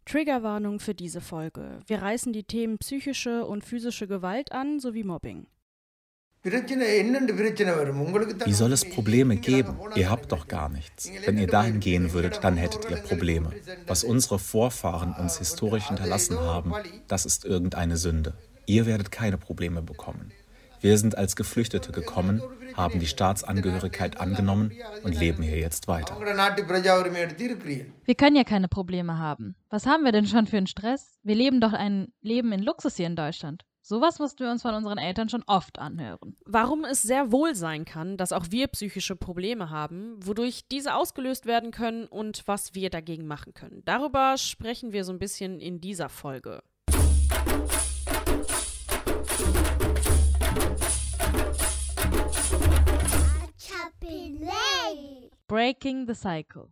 Triggerwarnung für diese Folge. Wir reißen die Themen psychische und physische Gewalt an, sowie Mobbing. Wie soll es Probleme geben? Ihr habt doch gar nichts. Wenn ihr dahin gehen würdet, dann hättet ihr Probleme. Was unsere Vorfahren uns historisch hinterlassen haben, das ist irgendeine Sünde. Ihr werdet keine Probleme bekommen. Wir sind als Geflüchtete gekommen, haben die Staatsangehörigkeit angenommen und leben hier jetzt weiter. Wir können ja keine Probleme haben. Was haben wir denn schon für einen Stress? Wir leben doch ein Leben in Luxus hier in Deutschland. Sowas mussten wir uns von unseren Eltern schon oft anhören. Warum es sehr wohl sein kann, dass auch wir psychische Probleme haben, wodurch diese ausgelöst werden können und was wir dagegen machen können. Darüber sprechen wir so ein bisschen in dieser Folge. Breaking the cycle.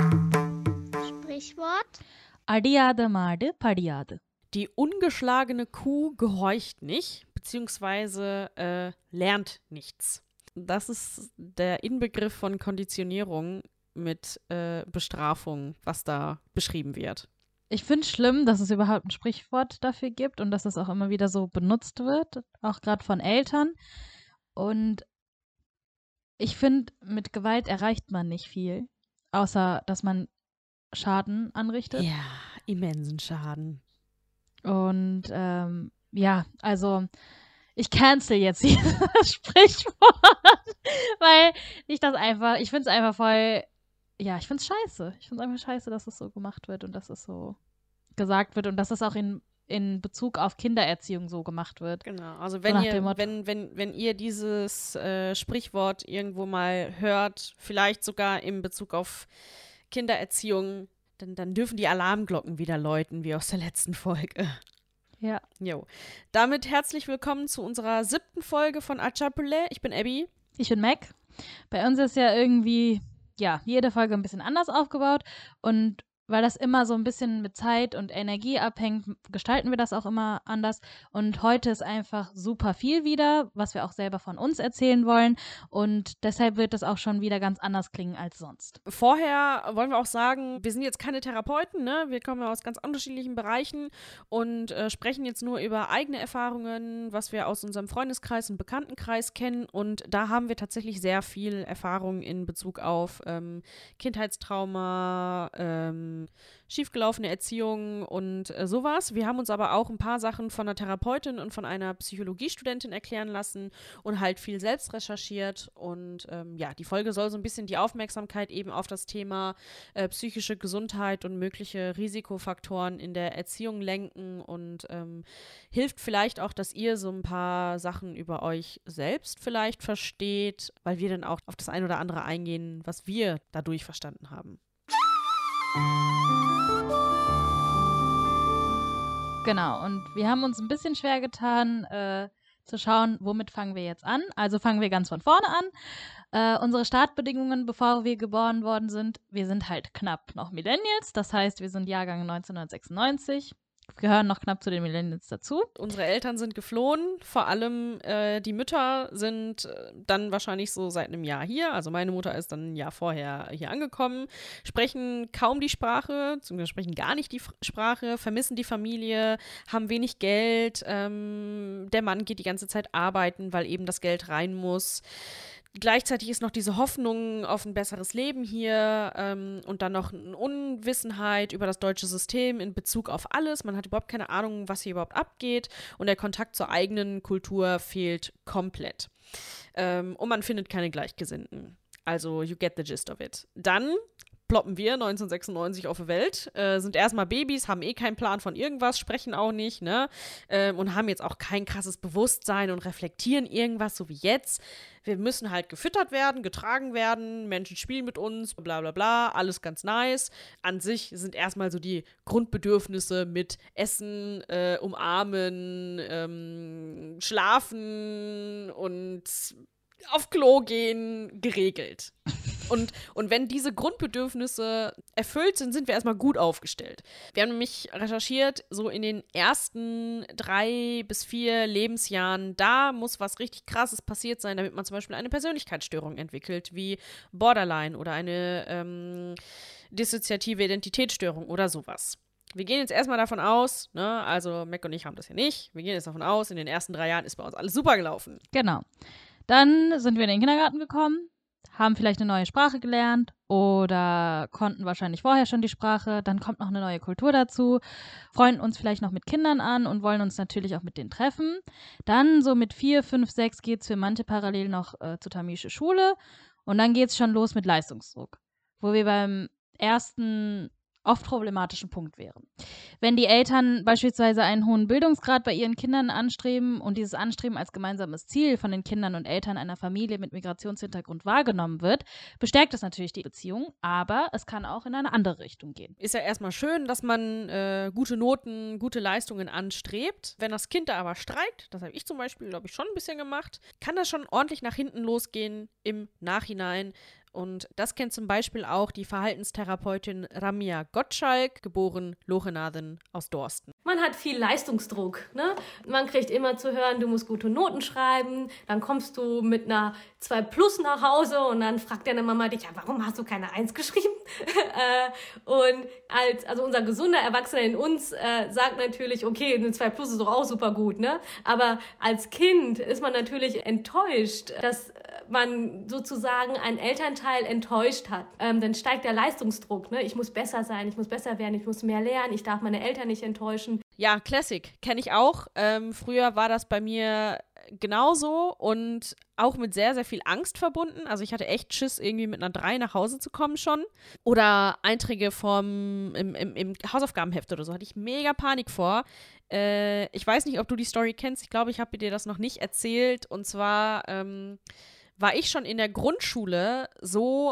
Sprichwort. Adiyada Made Padiyade. Die ungeschlagene Kuh gehorcht nicht, beziehungsweise lernt nichts. Das ist der Inbegriff von Konditionierung mit Bestrafung, was da beschrieben wird. Ich finde es schlimm, dass es überhaupt ein Sprichwort dafür gibt und dass es auch immer wieder so benutzt wird, auch gerade von Eltern. Und ich finde, mit Gewalt erreicht man nicht viel, außer dass man Schaden anrichtet. Ja, immensen Schaden. Und ja, also ich cancel jetzt dieses Sprichwort, weil ich finde es einfach voll, ja, ich finde es scheiße. Ich finde es einfach scheiße, dass es so gemacht wird und dass es so gesagt wird und dass es auch in Bezug auf Kindererziehung so gemacht wird. Genau, also So wenn nach ihr, dem Motto. wenn ihr dieses Sprichwort irgendwo mal hört, vielleicht sogar in Bezug auf Kindererziehung, dann dürfen die Alarmglocken wieder läuten, wie aus der letzten Folge. Ja. Jo. Damit herzlich willkommen zu unserer 7. Folge von Achapule. Ich bin Abby. Ich bin Mac. Bei uns ist ja irgendwie, ja, jede Folge ein bisschen anders aufgebaut und weil das immer so ein bisschen mit Zeit und Energie abhängt, gestalten wir das auch immer anders. Und heute ist einfach super viel wieder, was wir auch selber von uns erzählen wollen. Und deshalb wird das auch schon wieder ganz anders klingen als sonst. Vorher wollen wir auch sagen, wir sind jetzt keine Therapeuten, ne? Wir kommen ja aus ganz unterschiedlichen Bereichen und sprechen jetzt nur über eigene Erfahrungen, was wir aus unserem Freundeskreis und Bekanntenkreis kennen. Und da haben wir tatsächlich sehr viel Erfahrung in Bezug auf Kindheitstrauma, schiefgelaufene Erziehung und sowas. Wir haben uns aber auch ein paar Sachen von einer Therapeutin und von einer Psychologiestudentin erklären lassen und halt viel selbst recherchiert. Und ja, die Folge soll so ein bisschen die Aufmerksamkeit eben auf das Thema psychische Gesundheit und mögliche Risikofaktoren in der Erziehung lenken und hilft vielleicht auch, dass ihr so ein paar Sachen über euch selbst vielleicht versteht, weil wir dann auch auf das ein oder andere eingehen, was wir dadurch verstanden haben. Genau, und wir haben uns ein bisschen schwer getan, zu schauen, womit fangen wir jetzt an. Also fangen wir ganz von vorne an. Unsere Startbedingungen, bevor wir geboren worden sind, wir sind halt knapp noch Millennials, das heißt, wir sind Jahrgang 1996. Gehören noch knapp zu den Millennials dazu. Unsere Eltern sind geflohen, vor allem die Mütter sind dann wahrscheinlich so seit einem Jahr hier, also meine Mutter ist dann ein Jahr vorher hier angekommen, sprechen kaum die Sprache, beziehungsweise sprechen gar nicht die Sprache, vermissen die Familie, haben wenig Geld, der Mann geht die ganze Zeit arbeiten, weil eben das Geld rein muss. Gleichzeitig ist noch diese Hoffnung auf ein besseres Leben hier und dann noch eine Unwissenheit über das deutsche System in Bezug auf alles. Man hat überhaupt keine Ahnung, was hier überhaupt abgeht und der Kontakt zur eigenen Kultur fehlt komplett. Und man findet keine Gleichgesinnten. Also, you get the gist of it. Dann ploppen wir 1996 auf die Welt, sind erstmal Babys, haben keinen Plan von irgendwas, sprechen auch nicht, ne? Und haben jetzt auch kein krasses Bewusstsein und reflektieren irgendwas, so wie jetzt. Wir müssen halt gefüttert werden, getragen werden, Menschen spielen mit uns, bla bla bla, alles ganz nice. An sich sind erstmal so die Grundbedürfnisse mit Essen, Umarmen, Schlafen und auf Klo gehen geregelt. Und wenn diese Grundbedürfnisse erfüllt sind, sind wir erstmal gut aufgestellt. Wir haben nämlich recherchiert, so in den ersten 3 bis 4 Lebensjahren, da muss was richtig Krasses passiert sein, damit man zum Beispiel eine Persönlichkeitsstörung entwickelt, wie Borderline oder eine dissoziative Identitätsstörung oder sowas. wir gehen jetzt erstmal davon aus, ne, also Mac und ich haben das hier nicht, wir gehen jetzt davon aus, in den ersten 3 Jahren ist bei uns alles super gelaufen. Genau. Dann sind wir in den Kindergarten gekommen, haben vielleicht eine neue Sprache gelernt oder konnten wahrscheinlich vorher schon die Sprache. Dann kommt noch eine neue Kultur dazu, freunden uns vielleicht noch mit Kindern an und wollen uns natürlich auch mit denen treffen. Dann so mit 4, 5, 6 geht es für manche parallel noch zur tamilische Schule und dann geht es schon los mit Leistungsdruck, wo wir beim ersten oft problematischen Punkt wären. Wenn die Eltern beispielsweise einen hohen Bildungsgrad bei ihren Kindern anstreben und dieses Anstreben als gemeinsames Ziel von den Kindern und Eltern einer Familie mit Migrationshintergrund wahrgenommen wird, bestärkt das natürlich die Beziehung, aber es kann auch in eine andere Richtung gehen. Ist ja erstmal schön, dass man gute Noten, gute Leistungen anstrebt. Wenn das Kind da aber streikt, das habe ich zum Beispiel, glaube ich, schon ein bisschen gemacht, kann das schon ordentlich nach hinten losgehen im Nachhinein. Und das kennt zum Beispiel auch die Verhaltenstherapeutin Ramia Gottschalk, geboren Lorenathen aus Dorsten. Man hat viel Leistungsdruck, ne? Man kriegt immer zu hören, du musst gute Noten schreiben, dann kommst du mit einer 2+ nach Hause und dann fragt deine Mama dich, ja, warum hast du keine 1 geschrieben? Und also unser gesunder Erwachsener in uns sagt natürlich, okay, eine 2+ ist doch auch super gut, ne? Aber als Kind ist man natürlich enttäuscht, dass man sozusagen einen Elternteil enttäuscht hat. Dann steigt der Leistungsdruck, ne? Ich muss besser sein, ich muss besser werden, ich muss mehr lernen, ich darf meine Eltern nicht enttäuschen. Ja, Classic, kenne ich auch. Früher war das bei mir genauso und auch mit sehr, sehr viel Angst verbunden. Also ich hatte echt Schiss, irgendwie mit einer 3 nach Hause zu kommen schon. Oder Einträge im Hausaufgabenheft oder so, hatte ich mega Panik vor. Ich weiß nicht, ob du die Story kennst. Ich glaube, ich habe dir das noch nicht erzählt. Und zwar war ich schon in der Grundschule so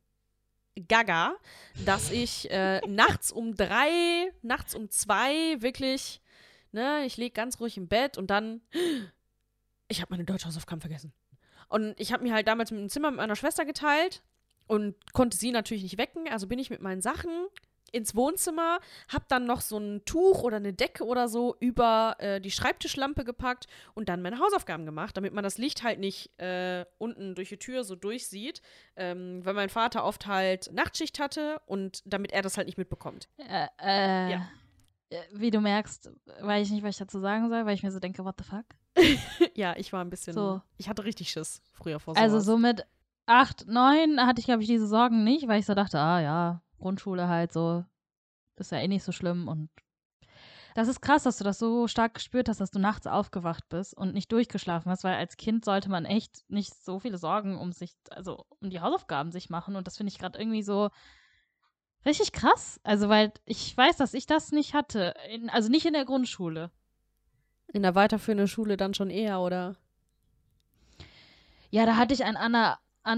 gaga, dass ich nachts um 3, nachts um 2 wirklich, ne, ich lieg ganz ruhig im Bett und dann, ich habe meine Deutschhausaufgaben vergessen. Und ich habe mir halt damals mit dem Zimmer mit meiner Schwester geteilt und konnte sie natürlich nicht wecken, also bin ich mit meinen Sachen ins Wohnzimmer, hab dann noch so ein Tuch oder eine Decke oder so über die Schreibtischlampe gepackt und dann meine Hausaufgaben gemacht, damit man das Licht halt nicht unten durch die Tür so durchsieht, weil mein Vater oft halt Nachtschicht hatte und damit er das halt nicht mitbekommt. Ja. Wie du merkst, weiß ich nicht, was ich dazu sagen soll, weil ich mir so denke, what the fuck? Ja, ich war ein bisschen, so. Ich hatte richtig Schiss früher vor sowas. Also so mit 8, 9 hatte ich, glaube ich, diese Sorgen nicht, weil ich so dachte, ja, Grundschule halt so, ist ja eh nicht so schlimm und das ist krass, dass du das so stark gespürt hast, dass du nachts aufgewacht bist und nicht durchgeschlafen hast, weil als Kind sollte man echt nicht so viele Sorgen um die Hausaufgaben sich machen und das finde ich gerade irgendwie so richtig krass, also weil ich weiß, dass ich das nicht hatte, also nicht in der Grundschule. In der weiterführenden Schule dann schon eher, oder? Ja, da hatte ich eine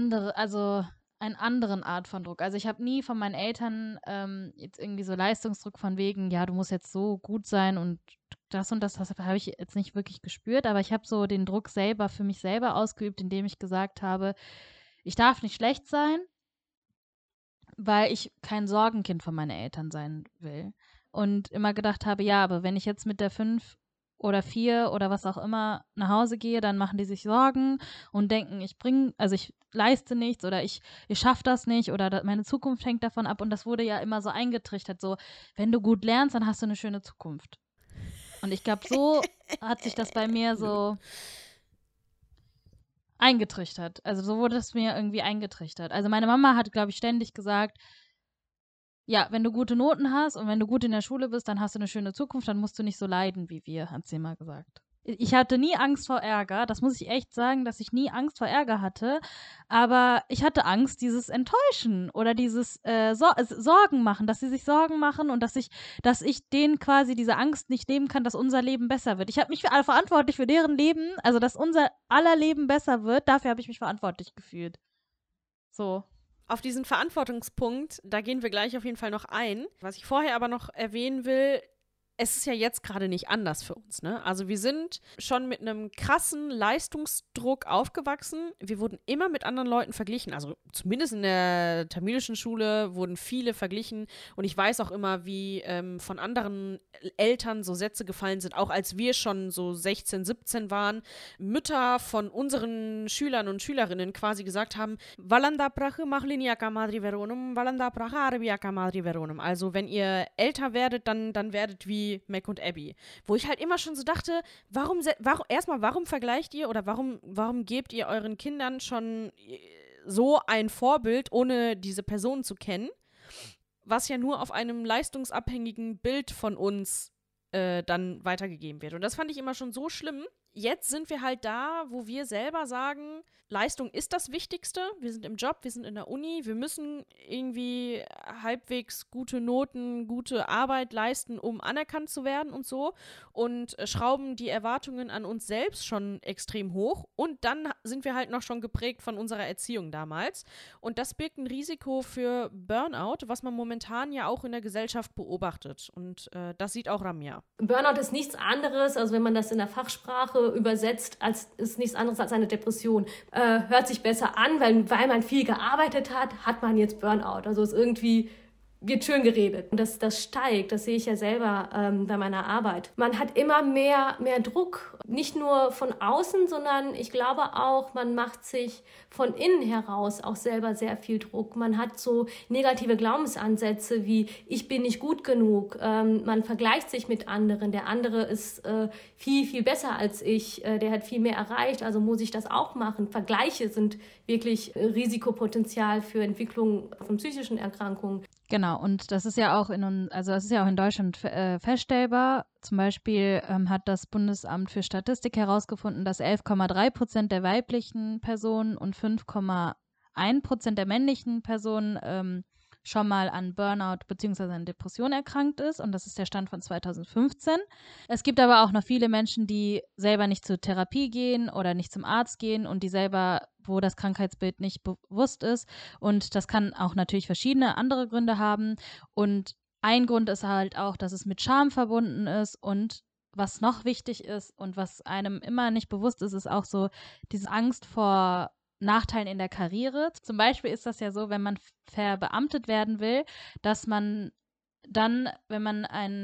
anderen Art von Druck. Also ich habe nie von meinen Eltern jetzt irgendwie so Leistungsdruck von wegen, ja, du musst jetzt so gut sein und das habe ich jetzt nicht wirklich gespürt, aber ich habe so den Druck selber für mich selber ausgeübt, indem ich gesagt habe, ich darf nicht schlecht sein, weil ich kein Sorgenkind von meinen Eltern sein will. Und immer gedacht habe, ja, aber wenn ich jetzt mit der 5 oder 4 oder was auch immer nach Hause gehe, dann machen die sich Sorgen und denken, ich leiste nichts oder ich schaffe das nicht oder meine Zukunft hängt davon ab. Und das wurde ja immer so eingetrichtert, so, wenn du gut lernst, dann hast du eine schöne Zukunft. Und ich glaube, so hat sich das bei mir so eingetrichtert. Also so wurde es mir irgendwie eingetrichtert. Also meine Mama hat, glaube ich, ständig gesagt, ja, wenn du gute Noten hast und wenn du gut in der Schule bist, dann hast du eine schöne Zukunft, dann musst du nicht so leiden wie wir, hat sie mal gesagt. Ich hatte nie Angst vor Ärger, das muss ich echt sagen, dass ich nie Angst vor Ärger hatte, aber ich hatte Angst, dieses Enttäuschen oder dieses Sorgen machen, dass sie sich Sorgen machen und dass ich denen quasi diese Angst nicht nehmen kann, dass unser Leben besser wird. Ich habe mich verantwortlich für deren Leben, also dass unser aller Leben besser wird, dafür habe ich mich verantwortlich gefühlt. So. Auf diesen Verantwortungspunkt, da gehen wir gleich auf jeden Fall noch ein. Was ich vorher aber noch erwähnen will, es ist ja jetzt gerade nicht anders für uns, ne? Also wir sind schon mit einem krassen Leistungsdruck aufgewachsen. Wir wurden immer mit anderen Leuten verglichen. Also zumindest in der tamilischen Schule wurden viele verglichen. Und ich weiß auch immer, wie von anderen Eltern so Sätze gefallen sind, auch als wir schon so 16, 17 waren. Mütter von unseren Schülern und Schülerinnen quasi gesagt haben, Valanda prache machliniaka madri veronum, Valanda prache arabiaka madri veronum. Also wenn ihr älter werdet, dann werdet wie Mac und Abby. Wo ich halt immer schon so dachte, warum vergleicht ihr oder warum gebt ihr euren Kindern schon so ein Vorbild, ohne diese Person zu kennen, was ja nur auf einem leistungsabhängigen Bild von uns dann weitergegeben wird. Und das fand ich immer schon so schlimm. Jetzt sind wir halt da, wo wir selber sagen, Leistung ist das Wichtigste. Wir sind im Job, wir sind in der Uni, wir müssen irgendwie halbwegs gute Noten, gute Arbeit leisten, um anerkannt zu werden und so. Und schrauben die Erwartungen an uns selbst schon extrem hoch. Und dann sind wir halt noch schon geprägt von unserer Erziehung damals. Und das birgt ein Risiko für Burnout, was man momentan ja auch in der Gesellschaft beobachtet. Und das sieht auch Ramya. Burnout ist nichts anderes, also wenn man das in der Fachsprache übersetzt, ist nichts anderes als eine Depression. Hört sich besser an, weil man viel gearbeitet hat man jetzt Burnout. Also es irgendwie wird schön geredet. Und das steigt, das sehe ich ja selber bei meiner Arbeit. Man hat immer mehr Druck, nicht nur von außen, sondern ich glaube auch, man macht sich von innen heraus auch selber sehr viel Druck. Man hat so negative Glaubensansätze wie, ich bin nicht gut genug. Man vergleicht sich mit anderen. Der andere ist viel, viel besser als ich. Der hat viel mehr erreicht, also muss ich das auch machen. Vergleiche sind wirklich Risikopotenzial für Entwicklung von psychischen Erkrankungen. Genau, und das ist ja auch in Deutschland feststellbar. Zum Beispiel hat das Bundesamt für Statistik herausgefunden, dass 11,3% der weiblichen Personen und 5,1% der männlichen Personen schon mal an Burnout bzw. an Depression erkrankt ist. Und das ist der Stand von 2015. Es gibt aber auch noch viele Menschen, die selber nicht zur Therapie gehen oder nicht zum Arzt gehen und die selber, wo das Krankheitsbild nicht bewusst ist. Und das kann auch natürlich verschiedene andere Gründe haben. Und ein Grund ist halt auch, dass es mit Scham verbunden ist. Und was noch wichtig ist und was einem immer nicht bewusst ist, ist auch so diese Angst vor Nachteilen in der Karriere. Zum Beispiel ist das ja so, wenn man verbeamtet werden will, dass man dann, wenn man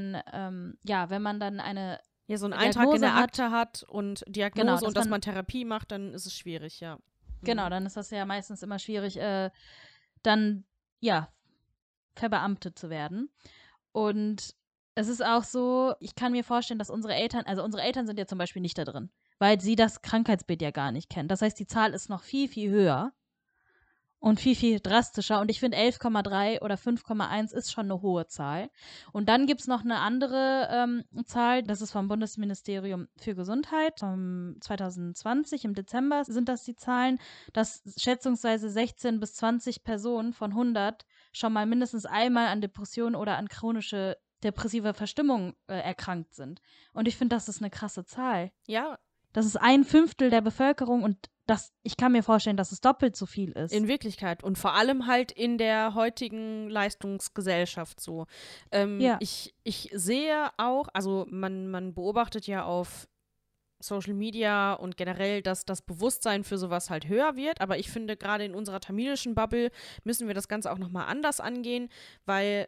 dann eine so einen Eintrag in der Akte hat und Diagnose genau, und dass man Therapie macht, dann ist es schwierig, ja. Genau, dann ist das ja meistens immer schwierig, dann, verbeamtet zu werden. Und es ist auch so, ich kann mir vorstellen, dass unsere Eltern sind ja zum Beispiel nicht da drin, weil sie das Krankheitsbild ja gar nicht kennen. Das heißt, die Zahl ist noch viel, viel höher und viel, viel drastischer. Und ich finde 11,3 oder 5,1 ist schon eine hohe Zahl. Und dann gibt es noch eine andere Zahl, das ist vom Bundesministerium für Gesundheit, vom 2020 im Dezember sind das die Zahlen, dass schätzungsweise 16 bis 20 Personen von 100 schon mal mindestens einmal an Depressionen oder an chronische depressive Verstimmung erkrankt sind. Und ich finde, das ist eine krasse Zahl. Ja. Das ist 1/5 der Bevölkerung und ich kann mir vorstellen, dass es doppelt so viel ist. In Wirklichkeit und vor allem halt in der heutigen Leistungsgesellschaft so. Ja. Ich sehe auch, also man beobachtet ja auf Social Media und generell, dass das Bewusstsein für sowas halt höher wird, aber ich finde, gerade in unserer tamilischen Bubble müssen wir das Ganze auch nochmal anders angehen, weil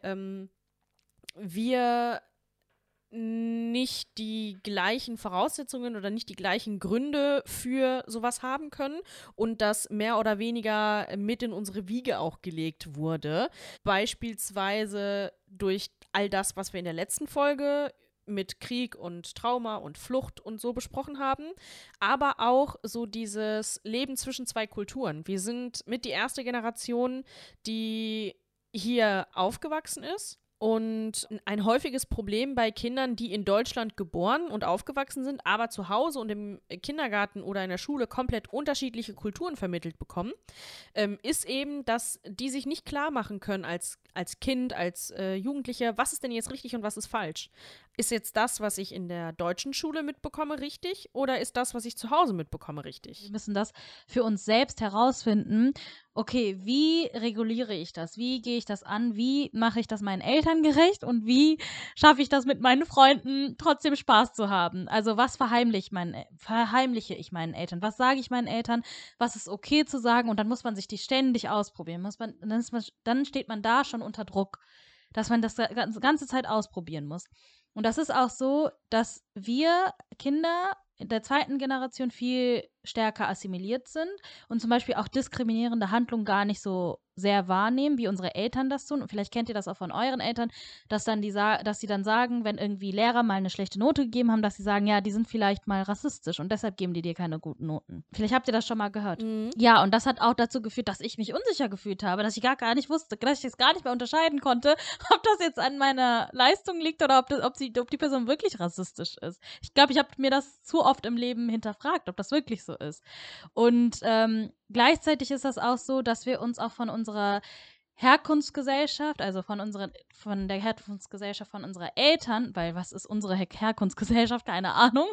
wir nicht die gleichen Voraussetzungen oder nicht die gleichen Gründe für sowas haben können und das mehr oder weniger mit in unsere Wiege auch gelegt wurde. Beispielsweise durch all das, was wir in der letzten Folge mit Krieg und Trauma und Flucht und so besprochen haben, aber auch so dieses Leben zwischen zwei Kulturen. Wir sind mit die erste Generation, die hier aufgewachsen ist. Und ein häufiges Problem bei Kindern, die in Deutschland geboren und aufgewachsen sind, aber zu Hause und im Kindergarten oder in der Schule komplett unterschiedliche Kulturen vermittelt bekommen, ist eben, dass die sich nicht klar machen können als Kind, als Jugendliche, was ist denn jetzt richtig und was ist falsch? Ist jetzt das, was ich in der deutschen Schule mitbekomme, richtig oder ist das, was ich zu Hause mitbekomme, richtig? Wir müssen das für uns selbst herausfinden okay, wie reguliere ich das? Wie gehe ich das an? Wie mache ich das meinen Eltern gerecht? Und wie schaffe ich das mit meinen Freunden, trotzdem Spaß zu haben? Also was verheimliche ich meinen Eltern? Was sage ich meinen Eltern? Was ist okay zu sagen? Und dann muss man sich die ständig ausprobieren. Dann steht man da schon unter Druck, dass man das ganze Zeit ausprobieren muss. Und das ist auch so, dass wir Kinder der zweiten Generation viel stärker assimiliert sind und zum Beispiel auch diskriminierende Handlungen gar nicht so sehr wahrnehmen, wie unsere Eltern das tun. Und vielleicht kennt ihr das auch von euren Eltern, dass sie dann sagen, wenn irgendwie Lehrer mal eine schlechte Note gegeben haben, dass sie sagen, ja, die sind vielleicht mal rassistisch und deshalb geben die dir keine guten Noten. Vielleicht habt ihr das schon mal gehört. Mhm. Ja, und das hat auch dazu geführt, dass ich mich unsicher gefühlt habe, dass ich gar nicht wusste, dass ich es gar nicht mehr unterscheiden konnte, ob das jetzt an meiner Leistung liegt oder ob die Person wirklich rassistisch ist. Ich glaube, ich habe mir das zu oft im Leben hinterfragt, ob das wirklich so ist. Und gleichzeitig ist das auch so, dass wir uns auch von unserer Herkunftsgesellschaft, also von der Herkunftsgesellschaft von unserer Eltern, weil was ist unsere Herkunftsgesellschaft? Keine Ahnung.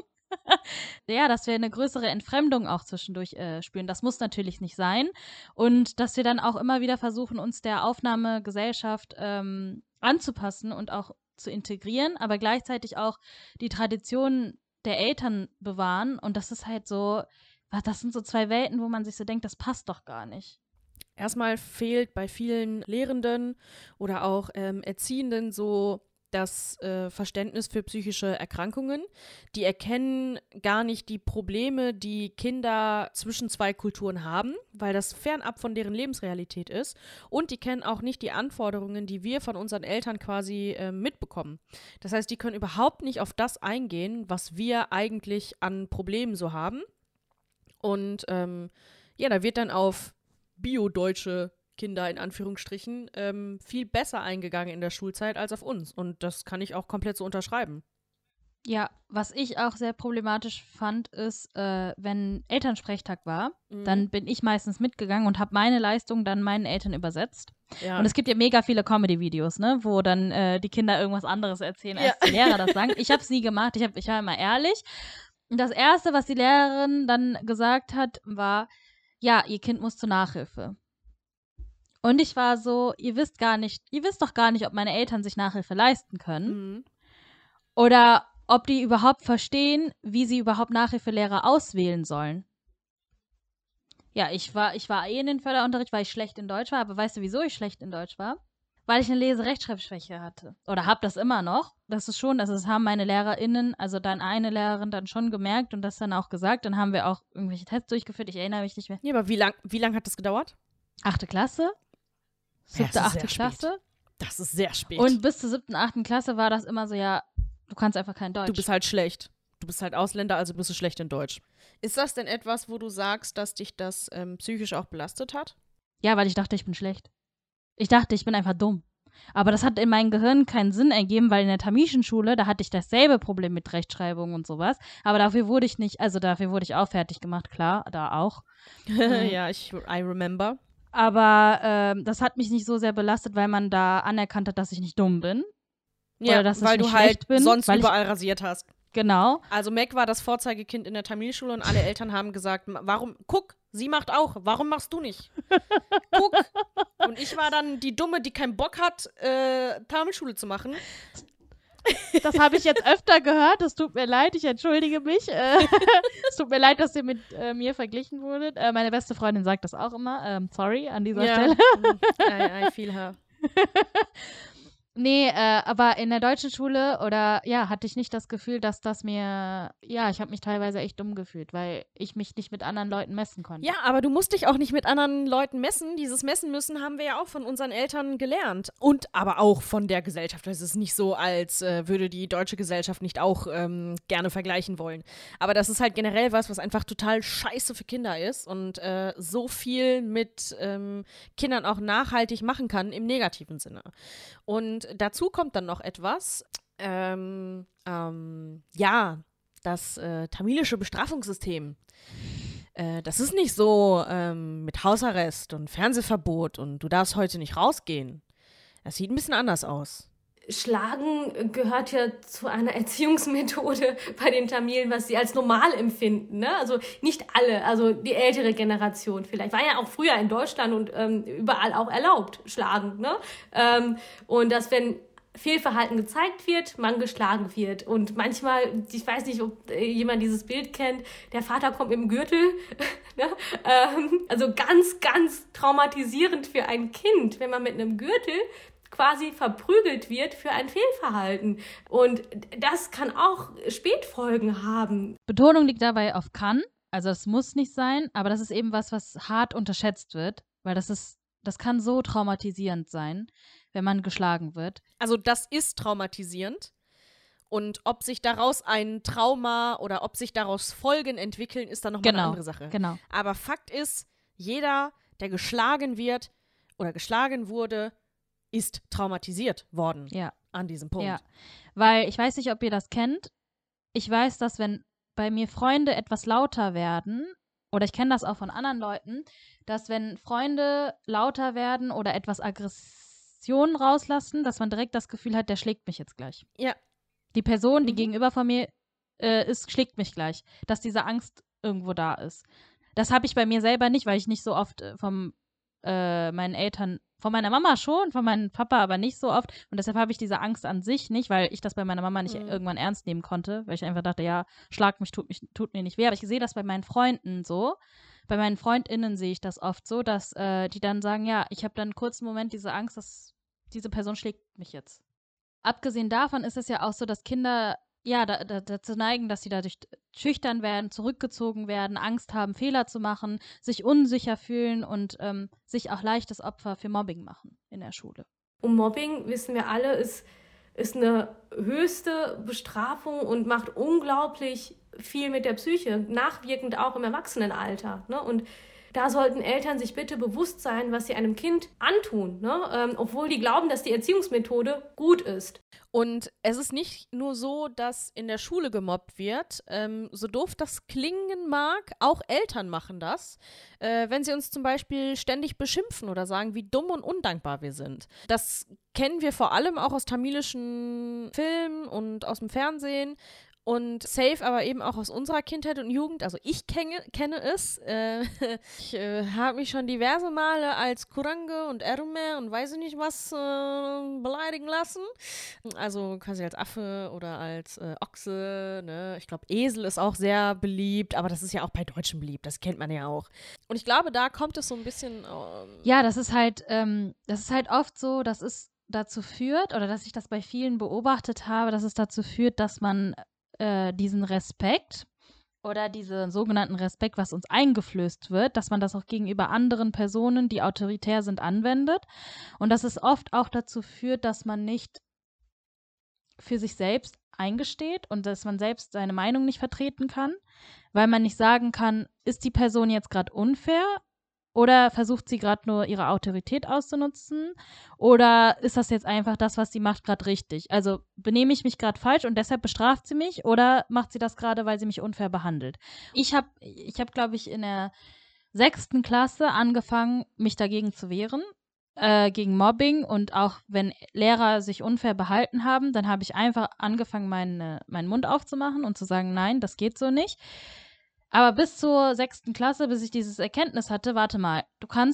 Ja, dass wir eine größere Entfremdung auch zwischendurch spüren. Das muss natürlich nicht sein. Und dass wir dann auch immer wieder versuchen, uns der Aufnahmegesellschaft anzupassen und auch zu integrieren, aber gleichzeitig auch die Traditionen der Eltern bewahren. Und das ist halt so, das sind so zwei Welten, wo man sich so denkt, das passt doch gar nicht. Erstmal fehlt bei vielen Lehrenden oder auch Erziehenden so das Verständnis für psychische Erkrankungen. Die erkennen gar nicht die Probleme, die Kinder zwischen zwei Kulturen haben, weil das fernab von deren Lebensrealität ist. Und die kennen auch nicht die Anforderungen, die wir von unseren Eltern quasi mitbekommen. Das heißt, die können überhaupt nicht auf das eingehen, was wir eigentlich an Problemen so haben. Und da wird dann auf bio-deutsche Kinder in Anführungsstrichen viel besser eingegangen in der Schulzeit als auf uns. Und das kann ich auch komplett so unterschreiben. Ja, was ich auch sehr problematisch fand, ist, wenn Elternsprechtag war, dann bin ich meistens mitgegangen und habe meine Leistung dann meinen Eltern übersetzt. Ja. Und es gibt ja mega viele Comedy-Videos, ne, wo dann die Kinder irgendwas anderes erzählen, als die Lehrer das sagen. Ich habe es nie gemacht, ich war immer ehrlich. Und das Erste, was die Lehrerin dann gesagt hat, war, ja, ihr Kind muss zur Nachhilfe. Und ich war so, ihr wisst doch gar nicht, ob meine Eltern sich Nachhilfe leisten können. Mhm. Oder ob die überhaupt verstehen, wie sie überhaupt Nachhilfelehrer auswählen sollen. Ja, ich war in den Förderunterricht, weil ich schlecht in Deutsch war. Aber weißt du, wieso ich schlecht in Deutsch war? Weil ich eine Lese-Rechtschreibschwäche hatte. Oder hab das immer noch. Das haben meine LehrerInnen, also dann eine Lehrerin dann schon gemerkt und das dann auch gesagt. Dann haben wir auch irgendwelche Tests durchgeführt. Ich erinnere mich nicht mehr. Ja, aber wie lang hat das gedauert? 8. Klasse. 7., 8. Klasse. Das ist sehr spät. Und bis zur 7., 8. Klasse war das immer so, ja, du kannst einfach kein Deutsch. Du bist halt schlecht. Du bist halt Ausländer, also bist du schlecht in Deutsch. Ist das denn etwas, wo du sagst, dass dich das psychisch auch belastet hat? Ja, weil ich dachte, ich bin schlecht. Ich dachte, ich bin einfach dumm. Aber das hat in meinem Gehirn keinen Sinn ergeben, weil in der Tamilischen Schule, da hatte ich dasselbe Problem mit Rechtschreibung und sowas. Aber dafür wurde ich auch fertig gemacht, klar, da auch. Ja, I remember. Aber das hat mich nicht so sehr belastet, weil man da anerkannt hat, dass ich nicht dumm bin. Ja, oder dass weil ich nicht du halt bin, sonst überall rasiert hast. Genau. Also Meg war das Vorzeigekind in der Tamilschule und alle Eltern haben gesagt, guck, sie macht auch, warum machst du nicht? Guck. Und ich war dann die Dumme, die keinen Bock hat, Tamilschule zu machen. Das habe ich jetzt öfter gehört, es tut mir leid, ich entschuldige mich. Es tut mir leid, dass ihr mit mir verglichen wurdet. Meine beste Freundin sagt das auch immer. Sorry an dieser Stelle. I feel her. Nee, aber in der deutschen Schule hatte ich nicht das Gefühl, dass das mir, ich habe mich teilweise echt dumm gefühlt, weil ich mich nicht mit anderen Leuten messen konnte. Ja, aber du musst dich auch nicht mit anderen Leuten messen. Dieses Messen müssen haben wir ja auch von unseren Eltern gelernt. Und aber auch von der Gesellschaft. Es ist nicht so, als würde die deutsche Gesellschaft nicht auch gerne vergleichen wollen. Aber das ist halt generell was einfach total scheiße für Kinder ist und so viel mit Kindern auch nachhaltig machen kann im negativen Sinne. Und dazu kommt dann noch etwas, das tamilische Bestrafungssystem. Das ist nicht so mit Hausarrest und Fernsehverbot und du darfst heute nicht rausgehen. Das sieht ein bisschen anders aus. Schlagen gehört ja zu einer Erziehungsmethode bei den Tamilen, was sie als normal empfinden, ne? Also nicht alle, also die ältere Generation vielleicht. War ja auch früher in Deutschland und überall auch erlaubt, Schlagen, ne? Und dass, wenn Fehlverhalten gezeigt wird, man geschlagen wird. Und manchmal, ich weiß nicht, ob jemand dieses Bild kennt, der Vater kommt mit dem Gürtel. Ne? Also ganz, ganz traumatisierend für ein Kind, wenn man mit einem Gürtel quasi verprügelt wird für ein Fehlverhalten. Und das kann auch Spätfolgen haben. Betonung liegt dabei auf kann, also es muss nicht sein, aber das ist eben was hart unterschätzt wird, weil das kann so traumatisierend sein, wenn man geschlagen wird. Also das ist traumatisierend. Und ob sich daraus ein Trauma oder ob sich daraus Folgen entwickeln, ist dann nochmal eine andere Sache. Genau. Aber Fakt ist, jeder, der geschlagen wird oder geschlagen wurde, ist traumatisiert worden an diesem Punkt. Ja, weil ich weiß nicht, ob ihr das kennt. Ich weiß, dass wenn bei mir Freunde etwas lauter werden, oder ich kenne das auch von anderen Leuten, dass wenn Freunde lauter werden oder etwas Aggression rauslassen, dass man direkt das Gefühl hat, der schlägt mich jetzt gleich. Ja. Die Person, die gegenüber von mir ist, schlägt mich gleich. Dass diese Angst irgendwo da ist. Das habe ich bei mir selber nicht, weil ich nicht so oft von meinen Eltern, von meiner Mama schon, von meinem Papa aber nicht so oft. Und deshalb habe ich diese Angst an sich nicht, weil ich das bei meiner Mama nicht irgendwann ernst nehmen konnte, weil ich einfach dachte, ja, schlag mich, tut mir nicht weh. Aber ich sehe das bei meinen Freunden so. Bei meinen FreundInnen sehe ich das oft so, dass die dann sagen, ja, ich habe dann einen kurzen Moment diese Angst, dass diese Person schlägt mich jetzt. Abgesehen davon ist es ja auch so, dass Kinder dazu neigen, dass sie dadurch schüchtern werden, zurückgezogen werden, Angst haben, Fehler zu machen, sich unsicher fühlen und sich auch leicht das Opfer für Mobbing machen in der Schule. Und Mobbing, wissen wir alle, ist eine höchste Bestrafung und macht unglaublich viel mit der Psyche, nachwirkend auch im Erwachsenenalter. Ne? Und da sollten Eltern sich bitte bewusst sein, was sie einem Kind antun, ne? Obwohl die glauben, dass die Erziehungsmethode gut ist. Und es ist nicht nur so, dass in der Schule gemobbt wird. So doof das klingen mag, auch Eltern machen das, wenn sie uns zum Beispiel ständig beschimpfen oder sagen, wie dumm und undankbar wir sind. Das kennen wir vor allem auch aus tamilischen Filmen und aus dem Fernsehen. Und safe aber eben auch aus unserer Kindheit und Jugend, also ich kenne es. Ich habe mich schon diverse Male als Kurange und Erme und weiß ich nicht was beleidigen lassen. Also quasi als Affe oder als Ochse. Ne? Ich glaube, Esel ist auch sehr beliebt, aber das ist ja auch bei Deutschen beliebt, das kennt man ja auch. Und ich glaube, da kommt es so ein bisschen... Ja, das ist halt oft so, dass es dazu führt, oder dass ich das bei vielen beobachtet habe, dass es dazu führt, dass man diesen Respekt oder diesen sogenannten Respekt, was uns eingeflößt wird, dass man das auch gegenüber anderen Personen, die autoritär sind, anwendet. Und dass es oft auch dazu führt, dass man nicht für sich selbst eingesteht und dass man selbst seine Meinung nicht vertreten kann, weil man nicht sagen kann, ist die Person jetzt gerade unfair? Oder versucht sie gerade nur ihre Autorität auszunutzen? Oder ist das jetzt einfach das, was sie macht, gerade richtig? Also benehme ich mich gerade falsch und deshalb bestraft sie mich? Oder macht sie das gerade, weil sie mich unfair behandelt? Ich hab, glaube ich, in der 6. Klasse angefangen, mich dagegen zu wehren, gegen Mobbing. Und auch wenn Lehrer sich unfair behalten haben, dann habe ich einfach angefangen, meinen Mund aufzumachen und zu sagen, nein, das geht so nicht. Aber bis zur 6. Klasse, bis ich dieses Erkenntnis hatte, warte mal,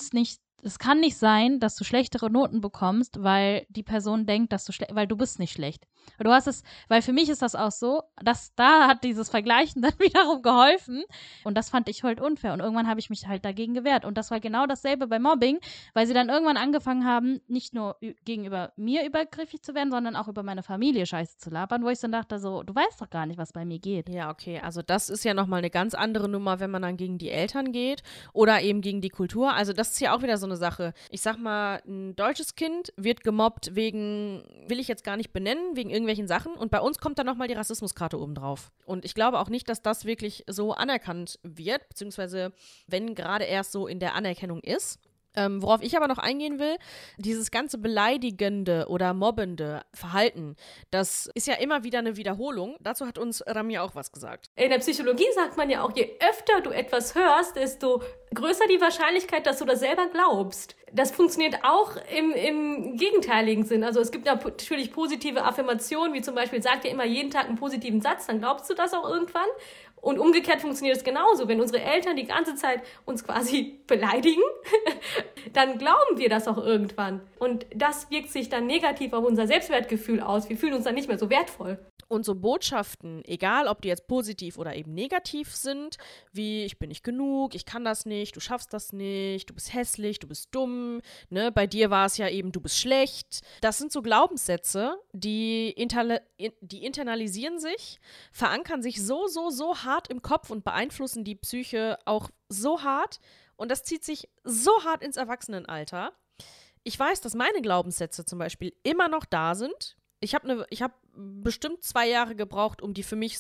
es kann nicht sein, dass du schlechtere Noten bekommst, weil die Person denkt, weil du bist nicht schlecht. Weil für mich ist das auch so, dass da hat dieses Vergleichen dann wiederum geholfen und das fand ich halt unfair und irgendwann habe ich mich halt dagegen gewehrt und das war genau dasselbe bei Mobbing, weil sie dann irgendwann angefangen haben, nicht nur gegenüber mir übergriffig zu werden, sondern auch über meine Familie Scheiße zu labern, wo ich dann dachte so, du weißt doch gar nicht, was bei mir geht. Ja, okay, also das ist ja nochmal eine ganz andere Nummer, wenn man dann gegen die Eltern geht oder eben gegen die Kultur, also das ist ja auch wieder so eine Sache. Ich sag mal, ein deutsches Kind wird gemobbt will ich jetzt gar nicht benennen, wegen irgendwelchen Sachen und bei uns kommt dann nochmal die Rassismuskarte oben drauf. Und ich glaube auch nicht, dass das wirklich so anerkannt wird, beziehungsweise wenn gerade erst so in der Anerkennung ist. Worauf ich aber noch eingehen will, dieses ganze beleidigende oder mobbende Verhalten, das ist ja immer wieder eine Wiederholung. Dazu hat uns Ramya auch was gesagt. In der Psychologie sagt man ja auch, je öfter du etwas hörst, desto größer die Wahrscheinlichkeit, dass du das selber glaubst. Das funktioniert auch im gegenteiligen Sinn. Also es gibt natürlich positive Affirmationen, wie zum Beispiel, sag dir immer jeden Tag einen positiven Satz, dann glaubst du das auch irgendwann. Und umgekehrt funktioniert es genauso. Wenn unsere Eltern die ganze Zeit uns quasi beleidigen, dann glauben wir das auch irgendwann. Und das wirkt sich dann negativ auf unser Selbstwertgefühl aus. Wir fühlen uns dann nicht mehr so wertvoll. Und so Botschaften, egal ob die jetzt positiv oder eben negativ sind, wie ich bin nicht genug, ich kann das nicht, du schaffst das nicht, du bist hässlich, du bist dumm, ne? Bei dir war es ja eben, du bist schlecht. Das sind so Glaubenssätze, die internalisieren sich, verankern sich so hart im Kopf und beeinflussen die Psyche auch so hart. Und das zieht sich so hart ins Erwachsenenalter. Ich weiß, dass meine Glaubenssätze zum Beispiel immer noch da sind. Ich habe bestimmt 2 Jahre gebraucht, um die für mich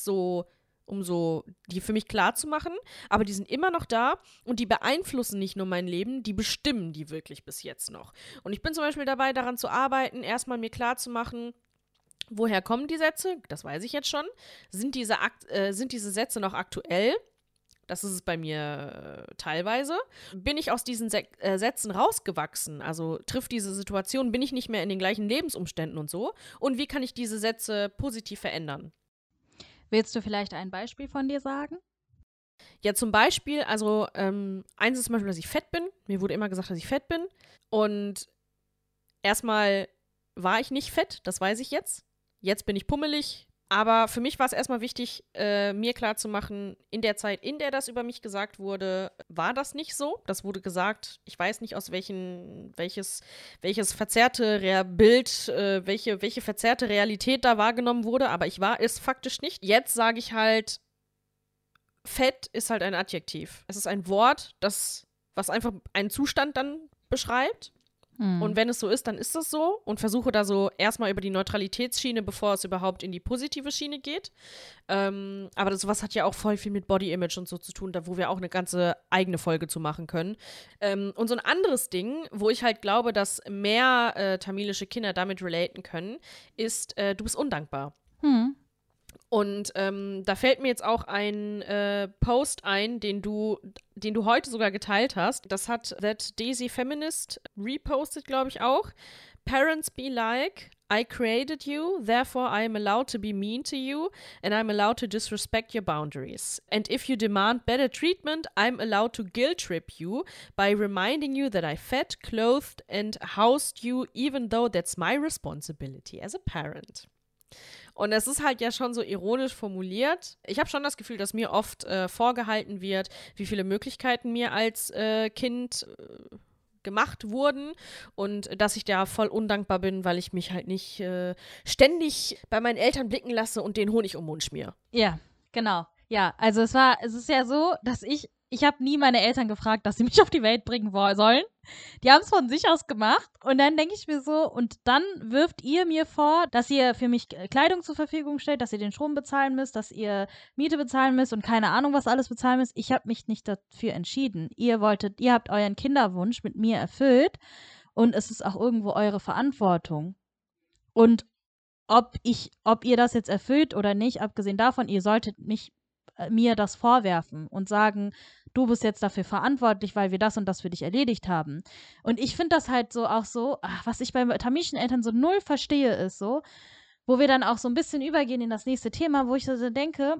klar zu machen, aber die sind immer noch da und die beeinflussen nicht nur mein Leben, die bestimmen die wirklich bis jetzt noch. Und ich bin zum Beispiel dabei, daran zu arbeiten, erstmal mir klar zu machen, woher kommen die Sätze? Das weiß ich jetzt schon. Sind diese Sätze noch aktuell? Das ist es bei mir teilweise. Bin ich aus diesen Sätzen rausgewachsen? Also trifft diese Situation, bin ich nicht mehr in den gleichen Lebensumständen und so? Und wie kann ich diese Sätze positiv verändern? Willst du vielleicht ein Beispiel von dir sagen? Ja, zum Beispiel, also eins ist zum Beispiel, dass ich fett bin. Mir wurde immer gesagt, dass ich fett bin. Und erstmal war ich nicht fett, das weiß ich jetzt. Jetzt bin ich pummelig. Aber für mich war es erstmal wichtig, mir klarzumachen, in der Zeit, in der das über mich gesagt wurde, war das nicht so. Das wurde gesagt, ich weiß nicht, aus welches verzerrte Bild, welche verzerrte Realität da wahrgenommen wurde, aber ich war es faktisch nicht. Jetzt sage ich halt, fett ist halt ein Adjektiv. Es ist ein Wort, was einfach einen Zustand dann beschreibt. Und wenn es so ist, dann ist das so und versuche da so erstmal über die Neutralitätsschiene, bevor es überhaupt in die positive Schiene geht. Aber sowas hat ja auch voll viel mit Body Image und so zu tun, da wo wir auch eine ganze eigene Folge zu machen können. Und so ein anderes Ding, wo ich halt glaube, dass mehr tamilische Kinder damit relaten können, ist, du bist undankbar. Und da fällt mir jetzt auch ein Post ein, den du heute sogar geteilt hast. Das hat That Daisy Feminist repostet, glaube ich auch. Parents be like, I created you, therefore I am allowed to be mean to you and I'm allowed to disrespect your boundaries. And if you demand better treatment, I'm allowed to guilt trip you by reminding you that I fed, clothed and housed you, even though that's my responsibility as a parent. Und es ist halt ja schon so ironisch formuliert. Ich habe schon das Gefühl, dass mir oft vorgehalten wird, wie viele Möglichkeiten mir als Kind gemacht wurden und dass ich da voll undankbar bin, weil ich mich halt nicht ständig bei meinen Eltern blicken lasse und den Honig um den Mund schmier. Ja, genau. Ja, also es ist ja so, dass ich habe nie meine Eltern gefragt, dass sie mich auf die Welt bringen sollen. Die haben es von sich aus gemacht und dann denke ich mir so, und dann wirft ihr mir vor, dass ihr für mich Kleidung zur Verfügung stellt, dass ihr den Strom bezahlen müsst, dass ihr Miete bezahlen müsst und keine Ahnung, was alles bezahlen müsst. Ich habe mich nicht dafür entschieden. Ihr habt euren Kinderwunsch mit mir erfüllt und es ist auch irgendwo eure Verantwortung. Und ob ihr das jetzt erfüllt oder nicht, abgesehen davon, ihr solltet nicht mir das vorwerfen und sagen, du bist jetzt dafür verantwortlich, weil wir das und das für dich erledigt haben. Und ich finde das halt so auch so, was ich bei tamilischen Eltern so null verstehe, ist so, wo wir dann auch so ein bisschen übergehen in das nächste Thema, wo ich so denke,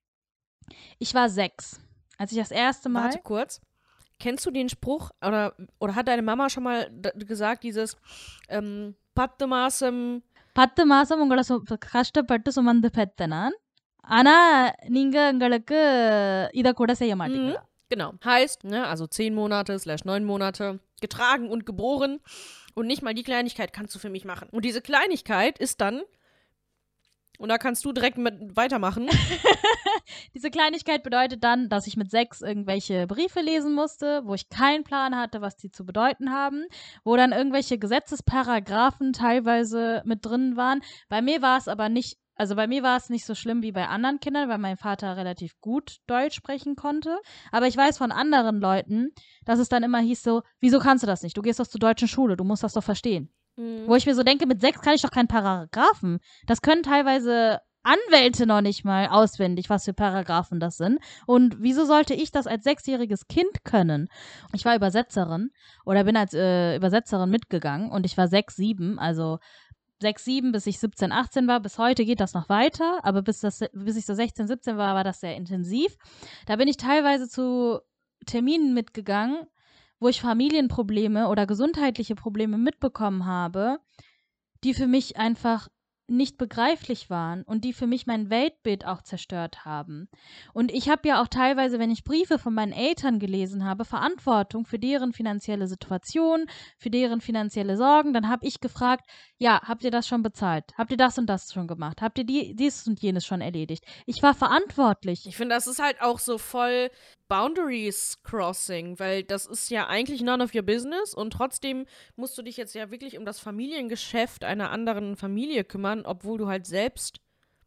ich war 6, als ich das erste Mal... Warte kurz. Kennst du den Spruch, oder hat deine Mama schon mal gesagt, dieses Pattu Masam ungala கஷ்டப்பட்டு சுமந்து பெத்தனான் ஆனா நீங்க எங்களுக்கு இத கூட செய்ய மாட்டீங்களா? Genau. Heißt, ne, also 10 Monate / 9 Monate getragen und geboren und nicht mal die Kleinigkeit kannst du für mich machen. Und diese Kleinigkeit ist dann, und da kannst du direkt mit weitermachen. Diese Kleinigkeit bedeutet dann, dass ich mit 6 irgendwelche Briefe lesen musste, wo ich keinen Plan hatte, was die zu bedeuten haben, wo dann irgendwelche Gesetzesparagraphen teilweise mit drin waren. Bei mir war es aber nicht Also bei mir war es nicht so schlimm wie bei anderen Kindern, weil mein Vater relativ gut Deutsch sprechen konnte. Aber ich weiß von anderen Leuten, dass es dann immer hieß so, wieso kannst du das nicht? Du gehst doch zur deutschen Schule, du musst das doch verstehen. Wo ich mir so denke, mit 6 kann ich doch keinen Paragraphen. Das können teilweise Anwälte noch nicht mal auswendig, was für Paragraphen das sind. Und wieso sollte ich das als 6-jähriges Kind können? Ich war Übersetzerin oder bin als Übersetzerin mitgegangen und ich war 6, 7, also 6, 7, bis ich 17, 18 war. Bis heute geht das noch weiter, aber bis ich so 16, 17 war, war das sehr intensiv. Da bin ich teilweise zu Terminen mitgegangen, wo ich Familienprobleme oder gesundheitliche Probleme mitbekommen habe, die für mich einfach nicht begreiflich waren und die für mich mein Weltbild auch zerstört haben. Und ich habe ja auch teilweise, wenn ich Briefe von meinen Eltern gelesen habe, Verantwortung für deren finanzielle Situation, für deren finanzielle Sorgen. Dann habe ich gefragt, ja, habt ihr das schon bezahlt? Habt ihr das und das schon gemacht? Habt ihr dies und jenes schon erledigt? Ich war verantwortlich. Ich finde, das ist halt auch so voll Boundaries Crossing, weil das ist ja eigentlich none of your business und trotzdem musst du dich jetzt ja wirklich um das Familiengeschäft einer anderen Familie kümmern, obwohl du halt selbst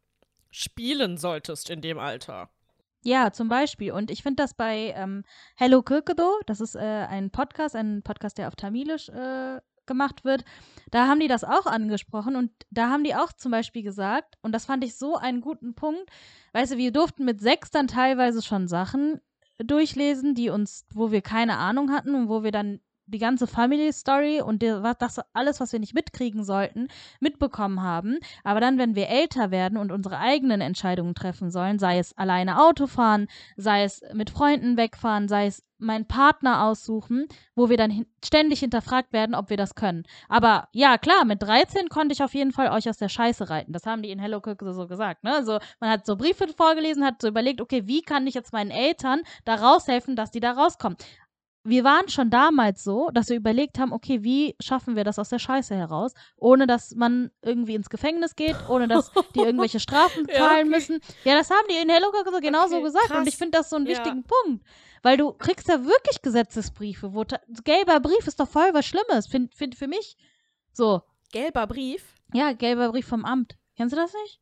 spielen solltest in dem Alter. Ja, zum Beispiel. Und ich finde das bei Hello Kyrkado, das ist ein Podcast, der auf Tamilisch gemacht wird, da haben die das auch angesprochen und da haben die auch zum Beispiel gesagt, und das fand ich so einen guten Punkt, weißt du, wir durften mit 6 dann teilweise schon Sachen durchlesen, wo wir keine Ahnung hatten und wo wir dann die ganze Family Story und das alles, was wir nicht mitkriegen sollten, mitbekommen haben. Aber dann, wenn wir älter werden und unsere eigenen Entscheidungen treffen sollen, sei es alleine Auto fahren, sei es mit Freunden wegfahren, sei es meinen Partner aussuchen, wo wir dann ständig hinterfragt werden, ob wir das können. Aber ja, klar, mit 13 konnte ich auf jeden Fall euch aus der Scheiße reiten. Das haben die in Hello Kyrkado so gesagt, ne? Also man hat so Briefe vorgelesen, hat so überlegt, okay, wie kann ich jetzt meinen Eltern da raushelfen, dass die da rauskommen? Wir waren schon damals so, dass wir überlegt haben, okay, wie schaffen wir das aus der Scheiße heraus, ohne dass man irgendwie ins Gefängnis geht, ohne dass die irgendwelche Strafen zahlen müssen. Ja, das haben die in Hello Kyrkado genauso gesagt krass. Und ich finde das so einen wichtigen Punkt, weil du kriegst ja wirklich Gesetzesbriefe, gelber Brief ist doch voll was Schlimmes, find für mich so. Gelber Brief? Ja, gelber Brief vom Amt. Kennst du das nicht?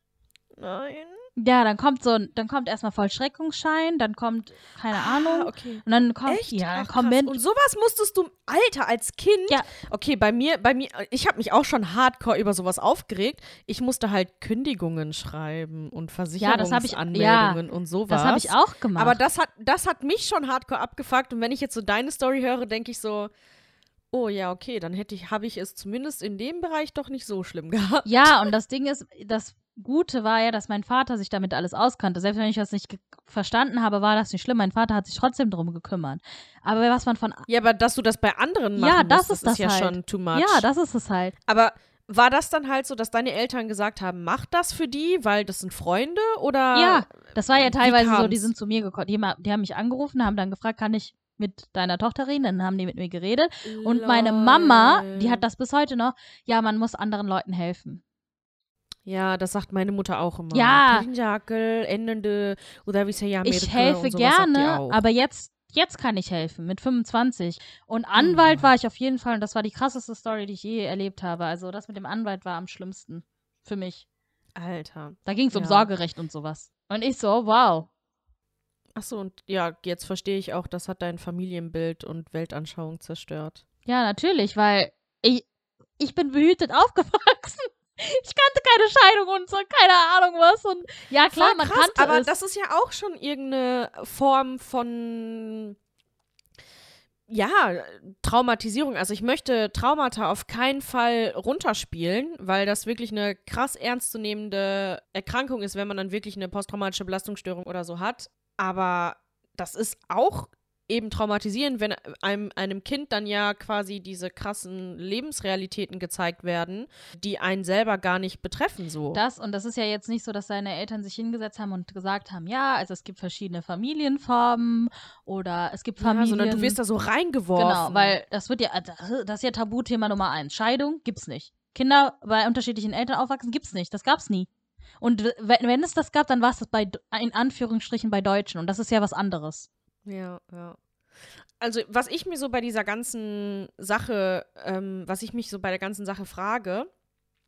Nein. Ja, dann kommt erstmal Vollstreckungsschein, dann kommt, keine Ahnung. Okay. Und dann kommt, echt? Ja, dann ach, kommt und sowas musstest du, Alter, als Kind? Ja. Okay, bei mir, ich habe mich auch schon hardcore über sowas aufgeregt. Ich musste halt Kündigungen schreiben und Versicherungsanmeldungen und sowas. Das habe ich auch gemacht. Aber das hat mich schon hardcore abgefuckt und wenn ich jetzt so deine Story höre, denke ich so, oh ja, okay, dann habe ich es zumindest in dem Bereich doch nicht so schlimm gehabt. Ja, und das Ding ist, das Gute war ja, dass mein Vater sich damit alles auskannte. Selbst wenn ich das nicht verstanden habe, war das nicht schlimm. Mein Vater hat sich trotzdem drum gekümmert. Aber was man von... Ja, aber dass du das bei anderen machen musst, das ist ja halt schon too much. Ja, das ist es halt. Aber war das dann halt so, dass deine Eltern gesagt haben, mach das für die, weil das sind Freunde, oder? Ja, das war ja teilweise so, die sind zu mir gekommen. Die haben mich angerufen, haben dann gefragt, kann ich mit deiner Tochter reden? Dann haben die mit mir geredet. Und meine Mama, die hat das bis heute noch, ja, man muss anderen Leuten helfen. Ja, das sagt meine Mutter auch immer. Ja. Ich helfe gerne, aber jetzt kann ich helfen, mit 25. Und Anwalt war ich auf jeden Fall, und das war die krasseste Story, die ich je erlebt habe. Also das mit dem Anwalt war am schlimmsten für mich. Alter. Da ging es um Sorgerecht und sowas. Und ich so, wow. Achso, und ja, jetzt verstehe ich auch, das hat dein Familienbild und Weltanschauung zerstört. Ja, natürlich, weil ich bin behütet aufgewachsen. Ich kannte keine Scheidung und so, keine Ahnung was. Und ja, klar, man kannte es. Aber das ist ja auch schon irgendeine Form von, ja, Traumatisierung. Also ich möchte Traumata auf keinen Fall runterspielen, weil das wirklich eine krass ernstzunehmende Erkrankung ist, wenn man dann wirklich eine posttraumatische Belastungsstörung oder so hat. Aber das ist auch eben traumatisierend, wenn einem Kind dann ja quasi diese krassen Lebensrealitäten gezeigt werden, die einen selber gar nicht betreffen so. Und das ist ja jetzt nicht so, dass seine Eltern sich hingesetzt haben und gesagt haben, ja, also es gibt verschiedene Familienformen oder es gibt Familien. Ja, sondern du wirst da so reingeworfen. Genau, weil das ist ja Tabuthema Nummer 1. Scheidung gibt's nicht. Kinder bei unterschiedlichen Eltern aufwachsen gibt's nicht. Das gab's nie. Und wenn es das gab, dann war es das in Anführungsstrichen bei Deutschen und das ist ja was anderes. Ja. Also, was ich mir so bei dieser ganzen Sache, was ich mich so bei der ganzen Sache frage,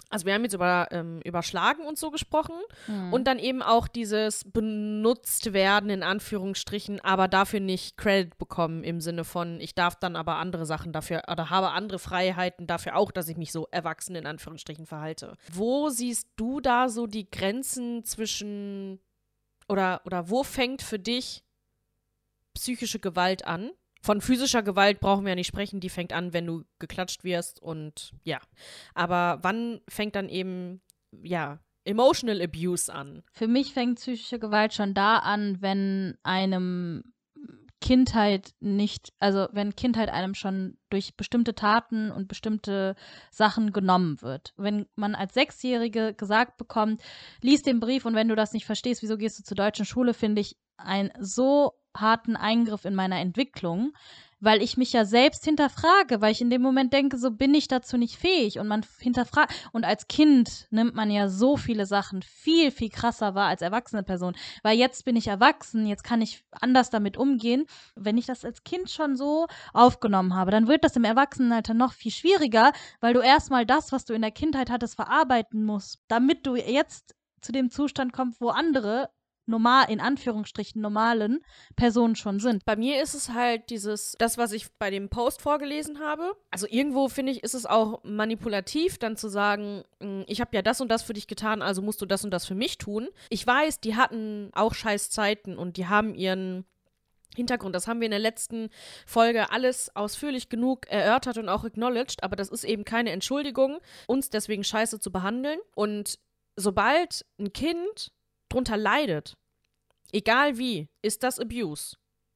Also wir haben jetzt über Schlagen und so gesprochen und dann eben auch dieses benutzt werden in Anführungsstrichen, aber dafür nicht Credit bekommen im Sinne von, ich darf dann aber andere Sachen dafür oder habe andere Freiheiten dafür auch, dass ich mich so erwachsen in Anführungsstrichen verhalte. Wo siehst du da so die Grenzen zwischen oder wo fängt für dich psychische Gewalt an? Von physischer Gewalt brauchen wir ja nicht sprechen, die fängt an, wenn du geklatscht wirst und ja. Aber wann fängt dann eben, ja, Emotional Abuse an? Für mich fängt psychische Gewalt schon da an, wenn einem Kindheit nicht, also wenn Kindheit einem schon durch bestimmte Taten und bestimmte Sachen genommen wird. Wenn man als Sechsjährige gesagt bekommt, lies den Brief und wenn du das nicht verstehst, wieso gehst du zur deutschen Schule, finde ich einen so harten Eingriff in meiner Entwicklung, weil ich mich ja selbst hinterfrage, weil ich in dem Moment denke, so bin ich dazu nicht fähig und man hinterfragt. Und als Kind nimmt man ja so viele Sachen viel, viel krasser wahr als erwachsene Person, weil jetzt bin ich erwachsen, jetzt kann ich anders damit umgehen. Wenn ich das als Kind schon so aufgenommen habe, dann wird das im Erwachsenenalter noch viel schwieriger, weil du erstmal das, was du in der Kindheit hattest, verarbeiten musst, damit du jetzt zu dem Zustand kommst, wo andere normal, in Anführungsstrichen normalen Personen schon sind. Bei mir ist es halt das, was ich bei dem Post vorgelesen habe. Also irgendwo, finde ich, ist es auch manipulativ, dann zu sagen, ich habe ja das und das für dich getan, also musst du das und das für mich tun. Ich weiß, die hatten auch scheiß Zeiten und die haben ihren Hintergrund. Das haben wir in der letzten Folge alles ausführlich genug erörtert und auch acknowledged, aber das ist eben keine Entschuldigung, uns deswegen scheiße zu behandeln. Und sobald ein Kind drunter leidet, egal wie, ist das Abuse.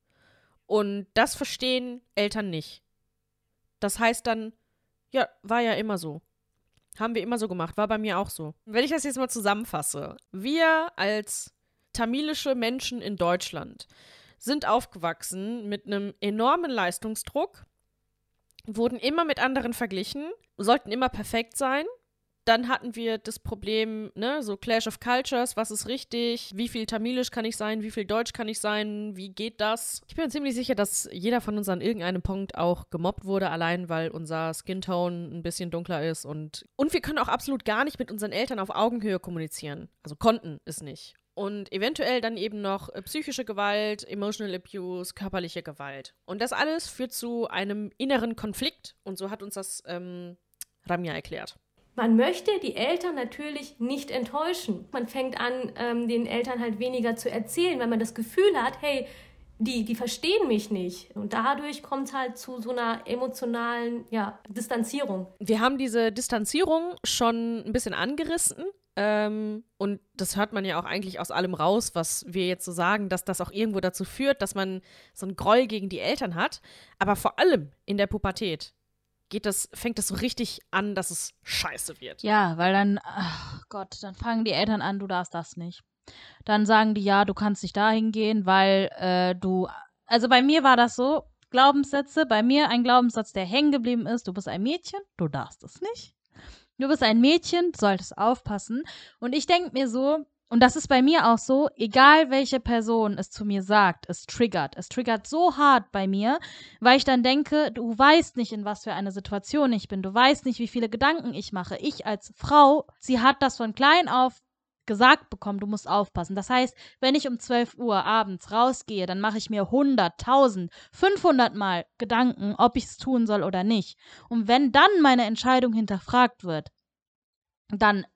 Und das verstehen Eltern nicht. Das heißt dann, ja, war ja immer so. Haben wir immer so gemacht, war bei mir auch so. Wenn ich das jetzt mal zusammenfasse, wir als tamilische Menschen in Deutschland sind aufgewachsen mit einem enormen Leistungsdruck, wurden immer mit anderen verglichen, sollten immer perfekt sein. Dann hatten wir das Problem, ne, so Clash of Cultures, was ist richtig, wie viel Tamilisch kann ich sein, wie viel Deutsch kann ich sein, wie geht das? Ich bin mir ziemlich sicher, dass jeder von uns an irgendeinem Punkt auch gemobbt wurde, allein weil unser Skintone ein bisschen dunkler ist und wir können auch absolut gar nicht mit unseren Eltern auf Augenhöhe kommunizieren. Also konnten es nicht. Und eventuell dann eben noch psychische Gewalt, Emotional Abuse, körperliche Gewalt. Und das alles führt zu einem inneren Konflikt und so hat uns das Ramya erklärt. Man möchte die Eltern natürlich nicht enttäuschen. Man fängt an, den Eltern halt weniger zu erzählen, weil man das Gefühl hat, hey, die verstehen mich nicht. Und dadurch kommt es halt zu so einer emotionalen, ja, Distanzierung. Wir haben diese Distanzierung schon ein bisschen angerissen. Und das hört man ja auch eigentlich aus allem raus, was wir jetzt so sagen, dass das auch irgendwo dazu führt, dass man so einen Groll gegen die Eltern hat. Aber vor allem in der Pubertät fängt das so richtig an, dass es scheiße wird. Ja, weil dann, ach Gott, dann fangen die Eltern an, du darfst das nicht. Dann sagen die, ja, du kannst nicht dahin gehen, weil also bei mir war das so, Glaubenssätze, bei mir ein Glaubenssatz, der hängen geblieben ist, du bist ein Mädchen, du darfst es nicht. Du bist ein Mädchen, du solltest aufpassen. Und ich denke mir so, und das ist bei mir auch so, egal welche Person es zu mir sagt, es triggert. Es triggert so hart bei mir, weil ich dann denke, du weißt nicht, in was für eine Situation ich bin. Du weißt nicht, wie viele Gedanken ich mache. Ich als Frau, sie hat das von klein auf gesagt bekommen, du musst aufpassen. Das heißt, wenn ich um 12 Uhr abends rausgehe, dann mache ich mir 100, 1000, 500 Mal Gedanken, ob ich es tun soll oder nicht. Und wenn dann meine Entscheidung hinterfragt wird, dann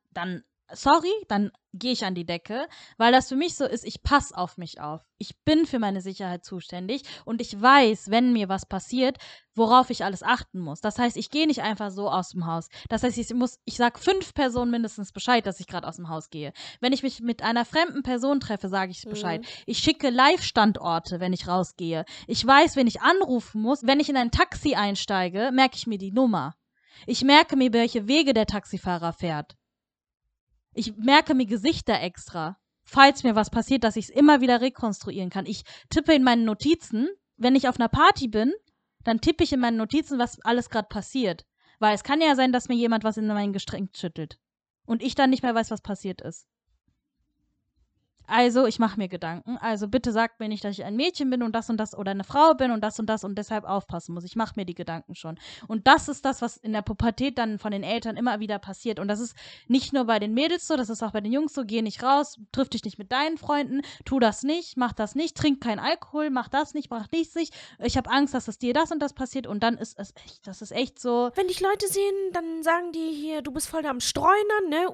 gehe ich an die Decke, weil das für mich so ist, ich passe auf mich auf. Ich bin für meine Sicherheit zuständig und ich weiß, wenn mir was passiert, worauf ich alles achten muss. Das heißt, ich gehe nicht einfach so aus dem Haus. Das heißt, ich sage 5 Personen mindestens Bescheid, dass ich gerade aus dem Haus gehe. Wenn ich mich mit einer fremden Person treffe, sage ich Bescheid. Ich schicke Live-Standorte, wenn ich rausgehe. Ich weiß, wen ich anrufen muss. Wenn ich in ein Taxi einsteige, merke ich mir die Nummer. Ich merke mir, welche Wege der Taxifahrer fährt. Ich merke mir Gesichter extra, falls mir was passiert, dass ich es immer wieder rekonstruieren kann. Ich tippe in meinen Notizen, wenn ich auf einer Party bin, dann tippe ich in meinen Notizen, was alles gerade passiert. Weil es kann ja sein, dass mir jemand was in mein Getränk schüttelt. Und ich dann nicht mehr weiß, was passiert ist. Also, ich mache mir Gedanken. Also, bitte sagt mir nicht, dass ich ein Mädchen bin und das oder eine Frau bin und das und deshalb aufpassen muss. Ich mache mir die Gedanken schon. Und das ist das, was in der Pubertät dann von den Eltern immer wieder passiert. Und das ist nicht nur bei den Mädels so, das ist auch bei den Jungs so. Geh nicht raus, triff dich nicht mit deinen Freunden, tu das nicht, mach das nicht, trink keinen Alkohol, mach das nicht, mach dies nicht. Ich habe Angst, dass es dir das und das passiert. Und dann ist es echt, das ist echt so. Wenn dich Leute sehen, dann sagen die hier, du bist voll da am Streunern, ne?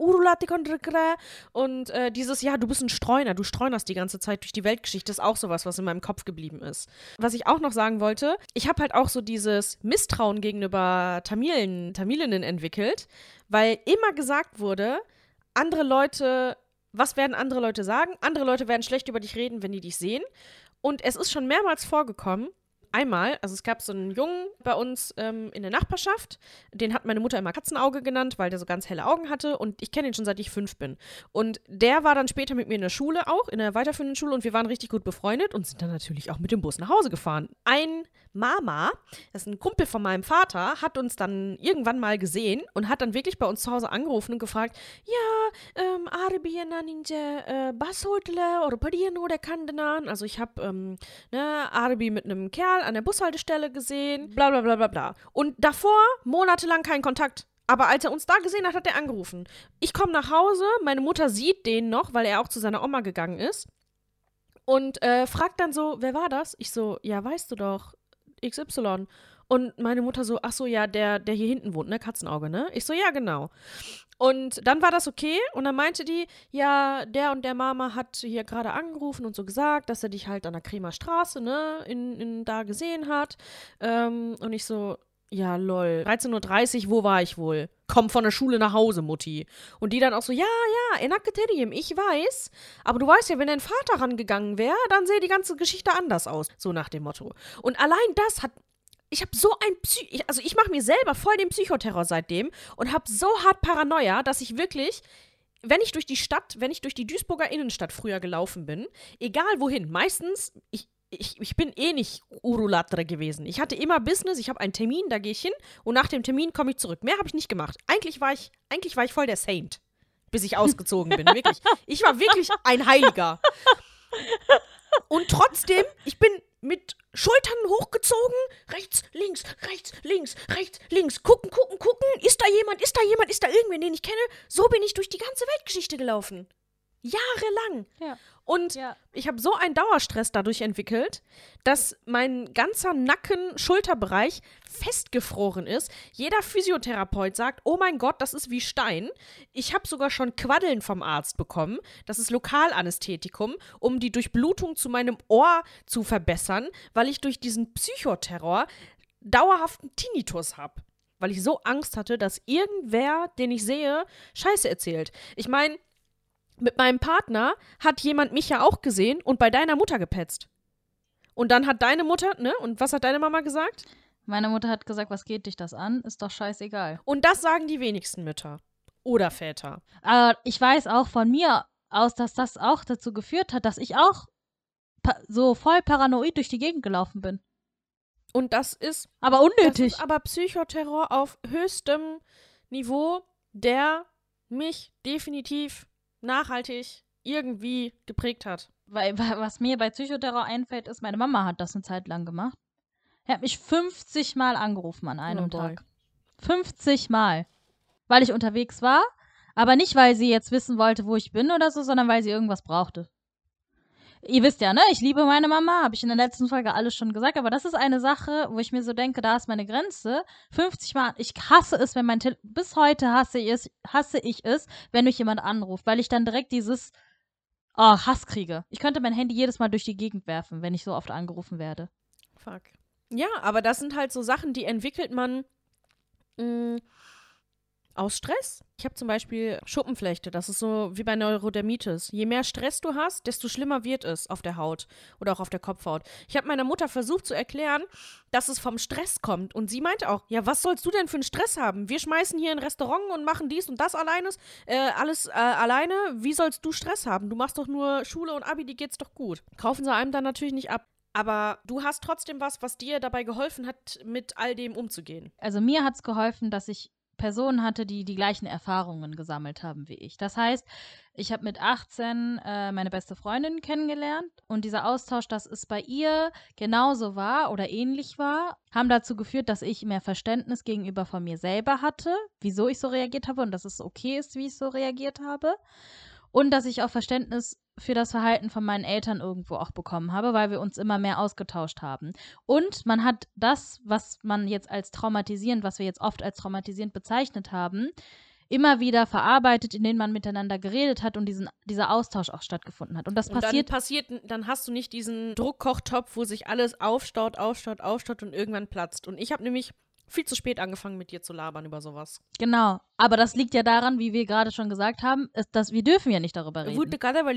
Und dieses, ja, du bist ein Streuner, du streunerst die ganze Zeit durch die Weltgeschichte, ist auch sowas, was in meinem Kopf geblieben ist. Was ich auch noch sagen wollte, ich habe halt auch so dieses Misstrauen gegenüber Tamilinnen entwickelt, weil immer gesagt wurde, andere Leute, was werden andere Leute sagen? Andere Leute werden schlecht über dich reden, wenn die dich sehen. Und es ist schon mehrmals vorgekommen, einmal, also es gab so einen Jungen bei uns in der Nachbarschaft, den hat meine Mutter immer Katzenauge genannt, weil der so ganz helle Augen hatte und ich kenne ihn schon seit ich 5 bin. Und der war dann später mit mir in der Schule auch, in der weiterführenden Schule und wir waren richtig gut befreundet und sind dann natürlich auch mit dem Bus nach Hause gefahren. Ein Mama, das ist ein Kumpel von meinem Vater, hat uns dann irgendwann mal gesehen und hat dann wirklich bei uns zu Hause angerufen und gefragt, ja, Arabia ninja Bushotel oder Padiano der Kandenan. Also ich habe Arabi mit einem Kerl an der Bushaltestelle gesehen, bla bla bla bla bla. Und davor monatelang kein Kontakt. Aber als er uns da gesehen hat, hat er angerufen. Ich komme nach Hause, meine Mutter sieht den noch, weil er auch zu seiner Oma gegangen ist. Und fragt dann so, wer war das? Ich so, ja, weißt du doch, XY. Und meine Mutter so, ach so, ja, der hier hinten wohnt, ne, Katzenauge, ne? Ich so, ja, genau. Und dann war das okay und dann meinte die, ja, der und der Mama hat hier gerade angerufen und so gesagt, dass er dich halt an der Kremer Straße, ne, da gesehen hat. Und ich so, ja, lol, 13:30 Uhr, wo war ich wohl? Komm von der Schule nach Hause, Mutti. Und die dann auch so, ja, Enakketerium, ich weiß, aber du weißt ja, wenn dein Vater rangegangen wäre, dann sähe die ganze Geschichte anders aus, so nach dem Motto. Und allein das hat, ich habe so ein ich mache mir selber voll den Psychoterror seitdem und habe so hart Paranoia, dass ich wirklich, wenn ich durch die Duisburger Innenstadt früher gelaufen bin, egal wohin, meistens, ich bin eh nicht Urulatre gewesen. Ich hatte immer Business, ich habe einen Termin, da gehe ich hin und nach dem Termin komme ich zurück. Mehr habe ich nicht gemacht. Eigentlich war ich voll der Saint, bis ich ausgezogen bin, wirklich. Ich war wirklich ein Heiliger. Und trotzdem, ich bin mit Schultern hochgezogen, rechts, links, rechts, links, rechts, links, gucken, ist da jemand, ist da irgendwer, den ich kenne? So bin ich durch die ganze Weltgeschichte gelaufen. Jahrelang. Ja. Und ich habe so einen Dauerstress dadurch entwickelt, dass mein ganzer Nacken-Schulterbereich festgefroren ist. Jeder Physiotherapeut sagt, oh mein Gott, das ist wie Stein. Ich habe sogar schon Quaddeln vom Arzt bekommen. Das ist Lokalanästhetikum, um die Durchblutung zu meinem Ohr zu verbessern, weil ich durch diesen Psychoterror dauerhaften Tinnitus habe. Weil ich so Angst hatte, dass irgendwer, den ich sehe, Scheiße erzählt. Ich meine, mit meinem Partner hat jemand mich ja auch gesehen und bei deiner Mutter gepetzt. Und dann hat deine Mutter, ne? Und was hat deine Mama gesagt? Meine Mutter hat gesagt, was geht dich das an? Ist doch scheißegal. Und das sagen die wenigsten Mütter. Oder Väter. Aber ich weiß auch von mir aus, dass das auch dazu geführt hat, dass ich auch so voll paranoid durch die Gegend gelaufen bin. Und das ist aber unnötig. Das ist aber Psychoterror auf höchstem Niveau, der mich definitiv nachhaltig irgendwie geprägt hat. Weil was mir bei Psychoterror einfällt, ist, meine Mama hat das eine Zeit lang gemacht. Er hat mich 50 Mal angerufen an einem Tag. 50 Mal. Weil ich unterwegs war, aber nicht, weil sie jetzt wissen wollte, wo ich bin oder so, sondern weil sie irgendwas brauchte. Ihr wisst ja, ne? Ich liebe meine Mama, habe ich in der letzten Folge alles schon gesagt, aber das ist eine Sache, wo ich mir so denke, da ist meine Grenze. 50 Mal, ich hasse es, wenn bis heute hasse ich es, wenn mich jemand anruft, weil ich dann direkt dieses Hass kriege. Ich könnte mein Handy jedes Mal durch die Gegend werfen, wenn ich so oft angerufen werde. Fuck. Ja, aber das sind halt so Sachen, die entwickelt man aus Stress. Ich habe zum Beispiel Schuppenflechte, das ist so wie bei Neurodermitis. Je mehr Stress du hast, desto schlimmer wird es auf der Haut oder auch auf der Kopfhaut. Ich habe meiner Mutter versucht zu erklären, dass es vom Stress kommt und sie meinte auch, ja, was sollst du denn für einen Stress haben? Wir schmeißen hier ein Restaurant und machen dies und das alles alleine. Wie sollst du Stress haben? Du machst doch nur Schule und Abi, die geht's doch gut. Kaufen sie einem dann natürlich nicht ab. Aber du hast trotzdem was dir dabei geholfen hat, mit all dem umzugehen. Also mir hat's geholfen, dass ich Personen hatte, die die gleichen Erfahrungen gesammelt haben wie ich. Das heißt, ich habe mit 18 meine beste Freundin kennengelernt und dieser Austausch, dass es bei ihr genauso war oder ähnlich war, haben dazu geführt, dass ich mehr Verständnis gegenüber von mir selber hatte, wieso ich so reagiert habe und dass es okay ist, wie ich so reagiert habe. Und dass ich auch Verständnis für das Verhalten von meinen Eltern irgendwo auch bekommen habe, weil wir uns immer mehr ausgetauscht haben. Und man hat das, was man jetzt als traumatisierend, was wir jetzt oft als traumatisierend bezeichnet haben, immer wieder verarbeitet, indem man miteinander geredet hat und dieser Austausch auch stattgefunden hat. Und das passiert. Dann hast du nicht diesen Druckkochtopf, wo sich alles aufstaut und irgendwann platzt. Und ich habe nämlich viel zu spät angefangen, mit dir zu labern über sowas. Genau. Aber das liegt ja daran, wie wir gerade schon gesagt haben, dass wir dürfen ja nicht darüber reden.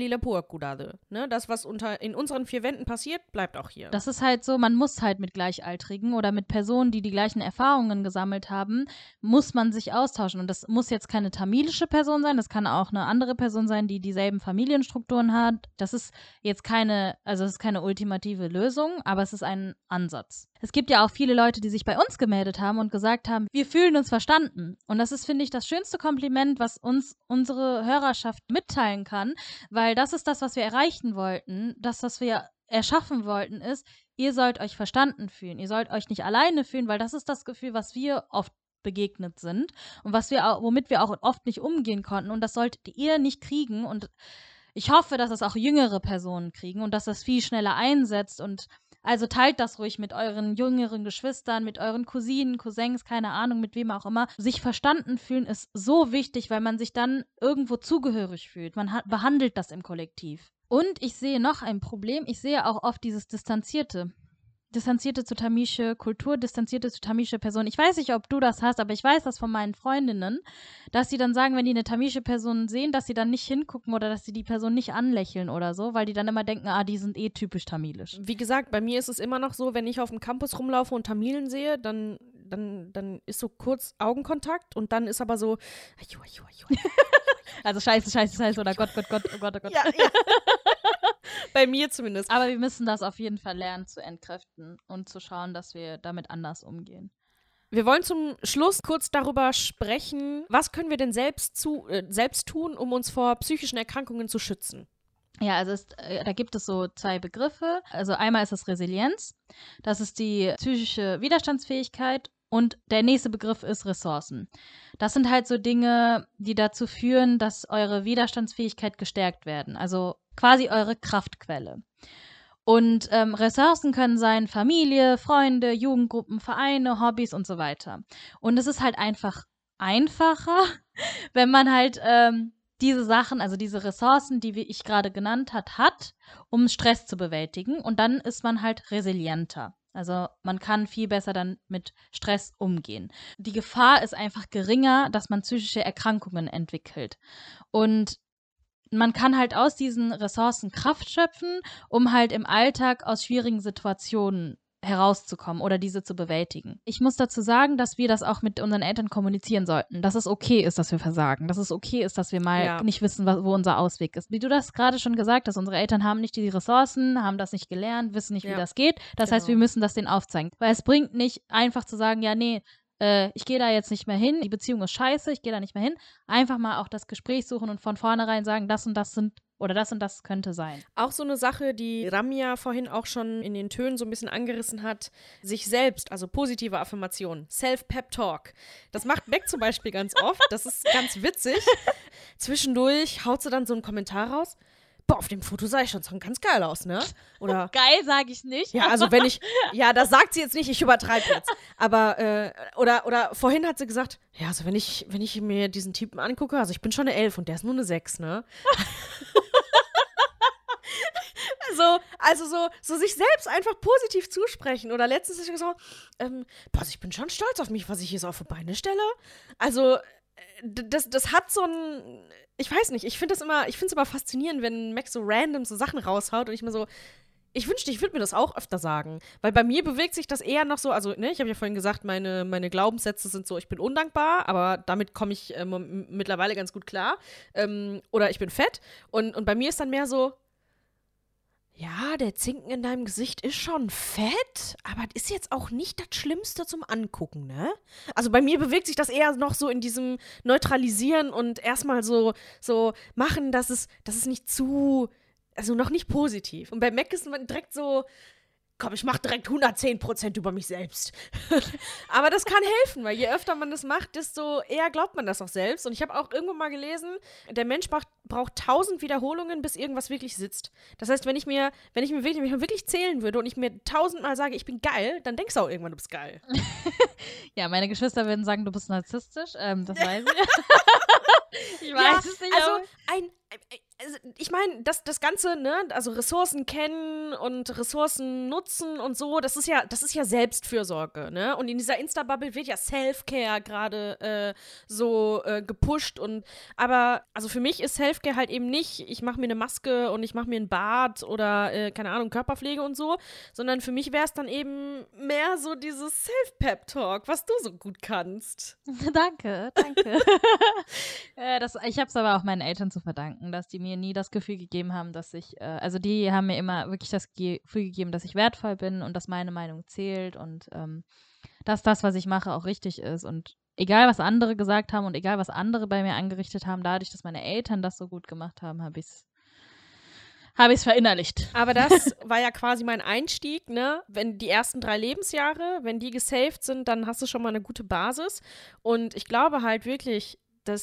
Ne? Das, was in unseren 4 Wänden passiert, bleibt auch hier. Das ist halt so, man muss halt mit Gleichaltrigen oder mit Personen, die die gleichen Erfahrungen gesammelt haben, muss man sich austauschen. Und das muss jetzt keine tamilische Person sein, das kann auch eine andere Person sein, die dieselben Familienstrukturen hat. Das ist jetzt keine ultimative Lösung, aber es ist ein Ansatz. Es gibt ja auch viele Leute, die sich bei uns gemeldet haben und gesagt haben, wir fühlen uns verstanden. Und das ist, finde ich, das schönste Kompliment, was uns unsere Hörerschaft mitteilen kann, weil das ist das, was wir erreichen wollten. Das, was wir erschaffen wollten, ist, ihr sollt euch verstanden fühlen. Ihr sollt euch nicht alleine fühlen, weil das ist das Gefühl, was wir oft begegnet sind und womit wir auch oft nicht umgehen konnten. Und das solltet ihr nicht kriegen. Und ich hoffe, dass das auch jüngere Personen kriegen und dass das viel schneller einsetzt. Und also teilt das ruhig mit euren jüngeren Geschwistern, mit euren Cousinen, Cousins, keine Ahnung, mit wem auch immer. Sich verstanden fühlen ist so wichtig, weil man sich dann irgendwo zugehörig fühlt. Man behandelt das im Kollektiv. Und ich sehe noch ein Problem. Ich sehe auch oft dieses Distanzierte zu tamilische Kultur, distanzierte zu tamilische Person. Ich weiß nicht, ob du das hast, aber ich weiß das von meinen Freundinnen, dass sie dann sagen, wenn die eine tamilische Person sehen, dass sie dann nicht hingucken oder dass sie die Person nicht anlächeln oder so, weil die dann immer denken, die sind eh typisch tamilisch. Wie gesagt, bei mir ist es immer noch so, wenn ich auf dem Campus rumlaufe und Tamilen sehe, dann ist so kurz Augenkontakt und dann ist aber so also scheiße oder Gott, oh Gott. Ja. Bei mir zumindest. Aber wir müssen das auf jeden Fall lernen zu entkräften und zu schauen, dass wir damit anders umgehen. Wir wollen zum Schluss kurz darüber sprechen, was können wir denn selbst tun, um uns vor psychischen Erkrankungen zu schützen? Ja, also da gibt es so 2 Begriffe. Also einmal ist es Resilienz, das ist die psychische Widerstandsfähigkeit. Und der nächste Begriff ist Ressourcen. Das sind halt so Dinge, die dazu führen, dass eure Widerstandsfähigkeit gestärkt werden. Also quasi eure Kraftquelle. Und Ressourcen können sein Familie, Freunde, Jugendgruppen, Vereine, Hobbys und so weiter. Und es ist halt einfach einfacher, wenn man halt diese Sachen, also diese Ressourcen, die ich gerade genannt hat, um Stress zu bewältigen. Und dann ist man halt resilienter. Also man kann viel besser dann mit Stress umgehen. Die Gefahr ist einfach geringer, dass man psychische Erkrankungen entwickelt. Und man kann halt aus diesen Ressourcen Kraft schöpfen, um halt im Alltag aus schwierigen Situationen herauszukommen oder diese zu bewältigen. Ich muss dazu sagen, dass wir das auch mit unseren Eltern kommunizieren sollten, dass es okay ist, dass wir versagen, dass es okay ist, dass wir mal nicht wissen, wo unser Ausweg ist. Wie du das gerade schon gesagt hast, unsere Eltern haben nicht die Ressourcen, haben das nicht gelernt, wissen nicht, wie das geht. Das heißt, wir müssen das denen aufzeigen. Weil es bringt nicht einfach zu sagen, ja, nee, ich gehe da jetzt nicht mehr hin, die Beziehung ist scheiße, ich gehe da nicht mehr hin. Einfach mal auch das Gespräch suchen und von vornherein sagen, das und das könnte sein. Auch so eine Sache, die Ramya vorhin auch schon in den Tönen so ein bisschen angerissen hat, sich selbst, also positive Affirmationen, Self-Pep-Talk. Das macht Beck zum Beispiel ganz oft, das ist ganz witzig. Zwischendurch haut sie dann so einen Kommentar raus, boah, auf dem Foto sah ich schon ganz geil aus, ne? Oder geil sage ich nicht. Ja, also das sagt sie jetzt nicht, ich übertreibe jetzt. Aber, oder vorhin hat sie gesagt, ja, also wenn ich mir diesen Typen angucke, also ich bin schon eine 11 und der ist nur eine 6, ne? Also so sich selbst einfach positiv zusprechen. Oder letztens ist ich gesagt, ich bin schon stolz auf mich, was ich hier so auf die Beine stelle. Also das hat so ein, ich weiß nicht, ich finde es immer faszinierend, wenn Max so random so Sachen raushaut und ich mir so, ich wünschte, ich würde mir das auch öfter sagen. Weil bei mir bewegt sich das eher noch so, also ne, ich habe ja vorhin gesagt, meine Glaubenssätze sind so, ich bin undankbar, aber damit komme ich mittlerweile ganz gut klar. Oder ich bin fett. Und bei mir ist dann mehr so, Ja, der Zinken in deinem Gesicht ist schon fett, aber das ist jetzt auch nicht das Schlimmste zum Angucken, ne? Also bei mir bewegt sich das eher noch so in diesem Neutralisieren und erstmal so machen, dass es nicht zu, also noch nicht positiv. Und bei Mac ist man direkt so, komm, ich mach direkt 110% über mich selbst. Aber das kann helfen, weil je öfter man das macht, desto eher glaubt man das auch selbst. Und ich habe auch irgendwo mal gelesen, der Mensch braucht 1000 Wiederholungen, bis irgendwas wirklich sitzt. Das heißt, wenn ich mir wirklich zählen würde und ich mir 1000 Mal sage, ich bin geil, dann denkst du auch irgendwann, du bist geil. Ja, meine Geschwister würden sagen, du bist narzisstisch. Das weiß ich. Ich weiß es nicht. Also ich meine, das Ganze, ne, also Ressourcen kennen und Ressourcen nutzen und so, das ist ja Selbstfürsorge, ne? Und in dieser Insta-Bubble wird ja Self-Care gerade gepusht aber also für mich ist Self-Care halt eben nicht, ich mache mir eine Maske und ich mache mir ein Bad oder, keine Ahnung, Körperpflege und so, sondern für mich wäre es dann eben mehr so dieses Self-Pep-Talk, was du so gut kannst. Danke. Ich habe es aber auch meinen Eltern zu verdanken, dass die mir nie das Gefühl gegeben haben, dass also die haben mir immer wirklich das Gefühl gegeben, dass ich wertvoll bin und dass meine Meinung zählt und dass das, was ich mache, auch richtig ist. Und egal, was andere gesagt haben und egal, was andere bei mir angerichtet haben, dadurch, dass meine Eltern das so gut gemacht haben, habe ich es verinnerlicht. Aber das war ja quasi mein Einstieg, ne? Wenn die ersten 3 Lebensjahre, wenn die gesaved sind, dann hast du schon mal eine gute Basis. Und ich glaube halt wirklich,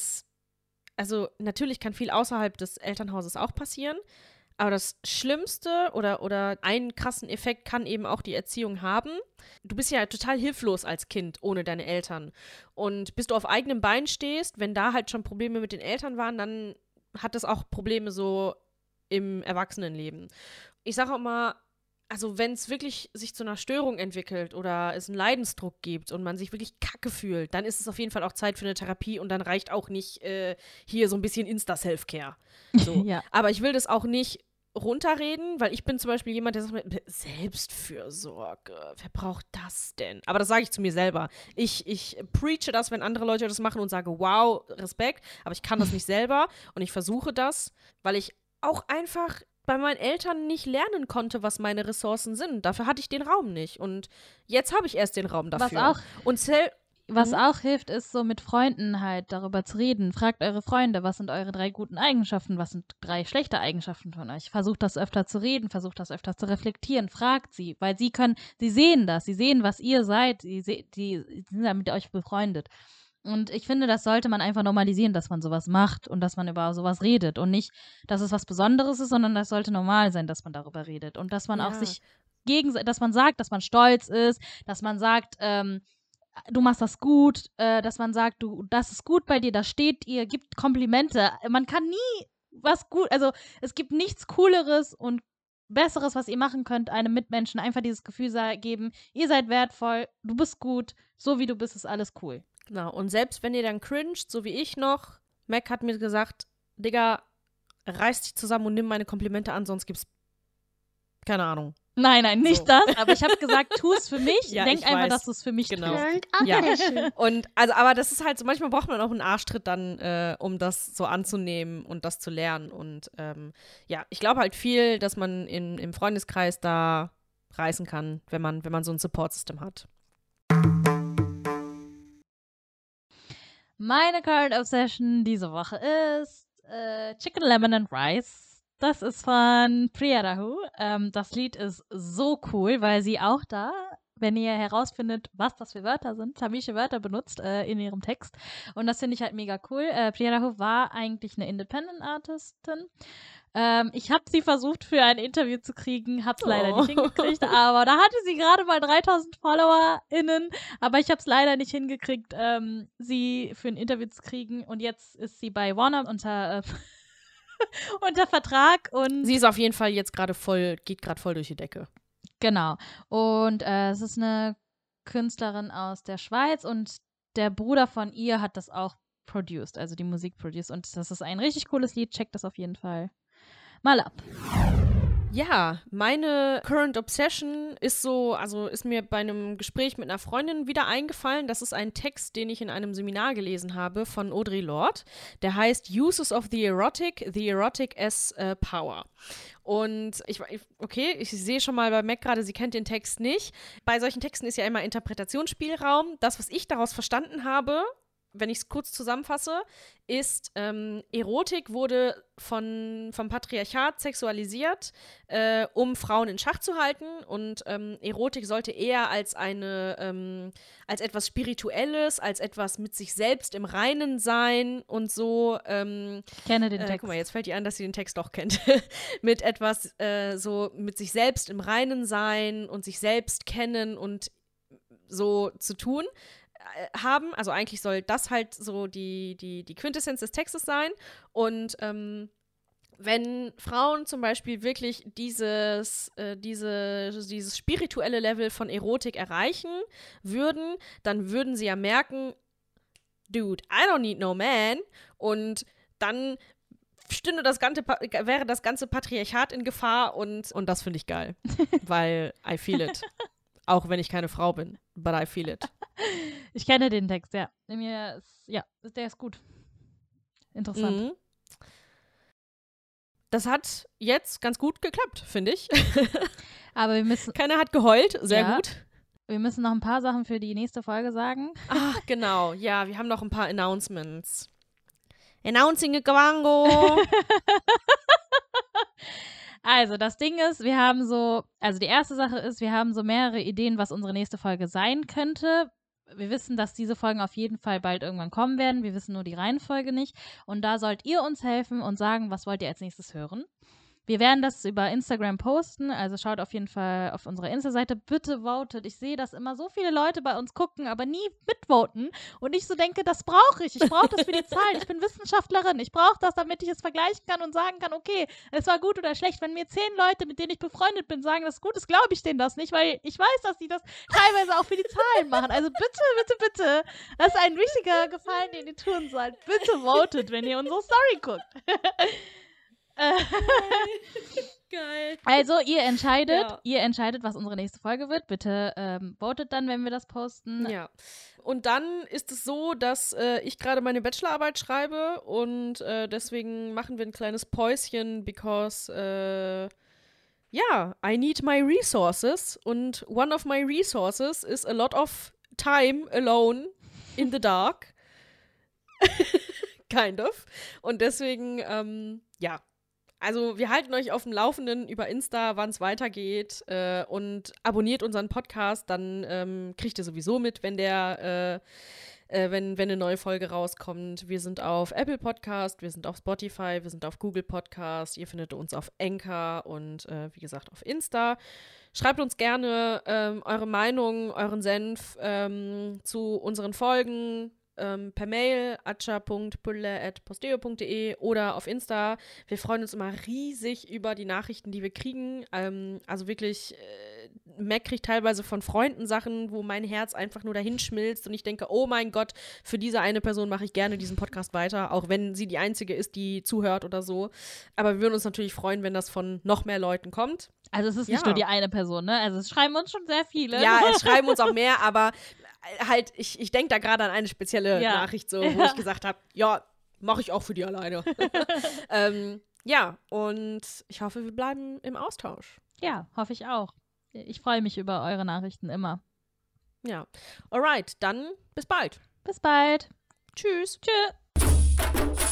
also natürlich kann viel außerhalb des Elternhauses auch passieren, aber das Schlimmste oder einen krassen Effekt kann eben auch die Erziehung haben. Du bist ja total hilflos als Kind ohne deine Eltern. Und bis du auf eigenem Bein stehst, wenn da halt schon Probleme mit den Eltern waren, dann hat das auch Probleme so im Erwachsenenleben. Ich sage auch mal, also wenn es wirklich sich zu einer Störung entwickelt oder es einen Leidensdruck gibt und man sich wirklich kacke fühlt, dann ist es auf jeden Fall auch Zeit für eine Therapie und dann reicht auch nicht hier so ein bisschen Insta-Self-Care. So. Ja. Aber ich will das auch nicht runterreden, weil ich bin zum Beispiel jemand, der sagt, Selbstfürsorge, wer braucht das denn? Aber das sage ich zu mir selber. Ich preache das, wenn andere Leute das machen und sage, wow, Respekt, aber ich kann das nicht selber und ich versuche das, weil ich auch einfach bei meinen Eltern nicht lernen konnte, was meine Ressourcen sind. Dafür hatte ich den Raum nicht. Und jetzt habe ich erst den Raum dafür. Was auch hilft, ist so mit Freunden halt darüber zu reden. Fragt eure Freunde, was sind eure 3 guten Eigenschaften, was sind 3 schlechte Eigenschaften von euch. Versucht das öfter zu reden, versucht das öfter zu reflektieren, fragt sie, weil sie sehen das, sie sehen, was ihr seid, die sind ja mit euch befreundet. Und ich finde, das sollte man einfach normalisieren, dass man sowas macht und dass man über sowas redet und nicht, dass es was Besonderes ist, sondern das sollte normal sein, dass man darüber redet und dass man auch sich dass man sagt, dass man stolz ist, dass man sagt, du machst das gut, dass man sagt, das ist gut bei dir, da steht ihr, gibt Komplimente. Man kann nie was gut, also es gibt nichts Cooleres und Besseres, was ihr machen könnt, einem Mitmenschen einfach dieses Gefühl geben, ihr seid wertvoll, du bist gut, so wie du bist, ist alles cool. Genau, und selbst wenn ihr dann cringed, so wie ich noch, Mac hat mir gesagt, Digga, reiß dich zusammen und nimm meine Komplimente an, sonst gibt's keine Ahnung. Nein, nicht das, aber ich habe gesagt, tu es für mich, Ja, denk ich einfach, weiß. dass du es für mich Genau. tust. Ja. Und aber das ist halt so, manchmal braucht man auch einen Arschtritt dann, um das so anzunehmen und das zu lernen. Und ich glaube halt viel, dass man im Freundeskreis da reißen kann, wenn man so ein Support-System hat. Meine Current Obsession diese Woche ist Chicken Lemon and Rice. Das ist von Priya Rahu. Das Lied ist so cool, weil sie auch da, wenn ihr herausfindet, was das für Wörter sind, tamische Wörter benutzt in ihrem Text. Und das finde ich halt mega cool. Priya Rahu war eigentlich eine Independent-Artistin. Ich habe sie versucht, für ein Interview zu kriegen, habe es leider nicht hingekriegt, aber da hatte sie gerade mal 3000 FollowerInnen, aber ich habe es leider nicht hingekriegt, sie für ein Interview zu kriegen und jetzt ist sie bei Warner unter Vertrag und Sie ist auf jeden Fall jetzt geht gerade voll durch die Decke. Genau. Und es ist eine Künstlerin aus der Schweiz und der Bruder von ihr hat das auch produced, also die Musik produced und das ist ein richtig cooles Lied, checkt das auf jeden Fall mal ab. Ja, meine Current Obsession ist ist mir bei einem Gespräch mit einer Freundin wieder eingefallen. Das ist ein Text, den ich in einem Seminar gelesen habe von Audre Lorde. Der heißt Uses of the Erotic as Power. Und ich sehe schon mal bei Mac gerade, sie kennt den Text nicht. Bei solchen Texten ist ja immer Interpretationsspielraum. Das, was ich daraus verstanden habe, wenn ich es kurz zusammenfasse, ist, Erotik wurde vom Patriarchat sexualisiert, um Frauen in Schach zu halten. Und Erotik sollte eher als etwas Spirituelles, als etwas mit sich selbst im Reinen sein und so. Ich kenne den Text. Guck mal, jetzt fällt ihr an, dass sie den Text auch kennt. Mit etwas so mit sich selbst im Reinen sein und sich selbst kennen und so zu tun haben. Also eigentlich soll das halt so die Quintessenz des Textes sein. Und wenn Frauen zum Beispiel wirklich dieses spirituelle Level von Erotik erreichen würden, dann würden sie ja merken, dude, I don't need no man. Und dann wäre das ganze Patriarchat in Gefahr und das finde ich geil. Weil I feel it. Auch wenn ich keine Frau bin, but I feel it. Ich kenne den Text, ja. Der ist gut. Interessant. Mhm. Das hat jetzt ganz gut geklappt, finde ich. Aber wir müssen. Keiner hat geheult, sehr gut. Wir müssen noch ein paar Sachen für die nächste Folge sagen. Ach, genau. Ja, wir haben noch ein paar Announcements. Announcing a Gwango. Also, das Ding ist, die erste Sache ist, wir haben so mehrere Ideen, was unsere nächste Folge sein könnte. Wir wissen, dass diese Folgen auf jeden Fall bald irgendwann kommen werden. Wir wissen nur die Reihenfolge nicht. Und da sollt ihr uns helfen und sagen, was wollt ihr als nächstes hören. Wir werden das über Instagram posten, also schaut auf jeden Fall auf unserer Insta-Seite. Bitte votet. Ich sehe, dass immer so viele Leute bei uns gucken, aber nie mitvoten. Und ich so denke, das brauche ich. Ich brauche das für die Zahlen. Ich bin Wissenschaftlerin. Ich brauche das, damit ich es vergleichen kann und sagen kann, okay, es war gut oder schlecht. Wenn mir 10 Leute, mit denen ich befreundet bin, sagen, das ist gut ist, glaube ich denen das nicht, weil ich weiß, dass die das teilweise auch für die Zahlen machen. Also bitte, bitte, bitte. Das ist ein wichtiger Gefallen, den ihr tun sollt. Bitte votet, wenn ihr unsere Story guckt. Geil. Also, ihr entscheidet, was unsere nächste Folge wird. Bitte votet dann, wenn wir das posten. Ja. Und dann ist es so, dass ich gerade meine Bachelorarbeit schreibe und deswegen machen wir ein kleines Päuschen, because I need my resources und one of my resources is a lot of time alone in the dark. Kind of. Und deswegen, Also wir halten euch auf dem Laufenden über Insta, wann es weitergeht und abonniert unseren Podcast, dann kriegt ihr sowieso mit, wenn wenn eine neue Folge rauskommt. Wir sind auf Apple Podcast, wir sind auf Spotify, wir sind auf Google Podcast, ihr findet uns auf Anchor und wie gesagt auf Insta. Schreibt uns gerne eure Meinung, euren Senf zu unseren Folgen. Per Mail atcha.pulle@posteo.de oder auf Insta. Wir freuen uns immer riesig über die Nachrichten, die wir kriegen. Also wirklich, Mac kriegt teilweise von Freunden Sachen, wo mein Herz einfach nur dahin schmilzt und ich denke, oh mein Gott, für diese eine Person mache ich gerne diesen Podcast weiter, auch wenn sie die einzige ist, die zuhört oder so. Aber wir würden uns natürlich freuen, wenn das von noch mehr Leuten kommt. Also es ist nicht nur die eine Person, ne? Also es schreiben uns schon sehr viele. Ja, es schreiben uns auch mehr, aber halt, ich denke da gerade an eine spezielle Nachricht, so, wo ich gesagt habe, ja, mache ich auch für die alleine. Und ich hoffe, wir bleiben im Austausch. Ja, hoffe ich auch. Ich freue mich über eure Nachrichten immer. Ja. Alright, dann bis bald. Bis bald. Tschüss. Tschüss.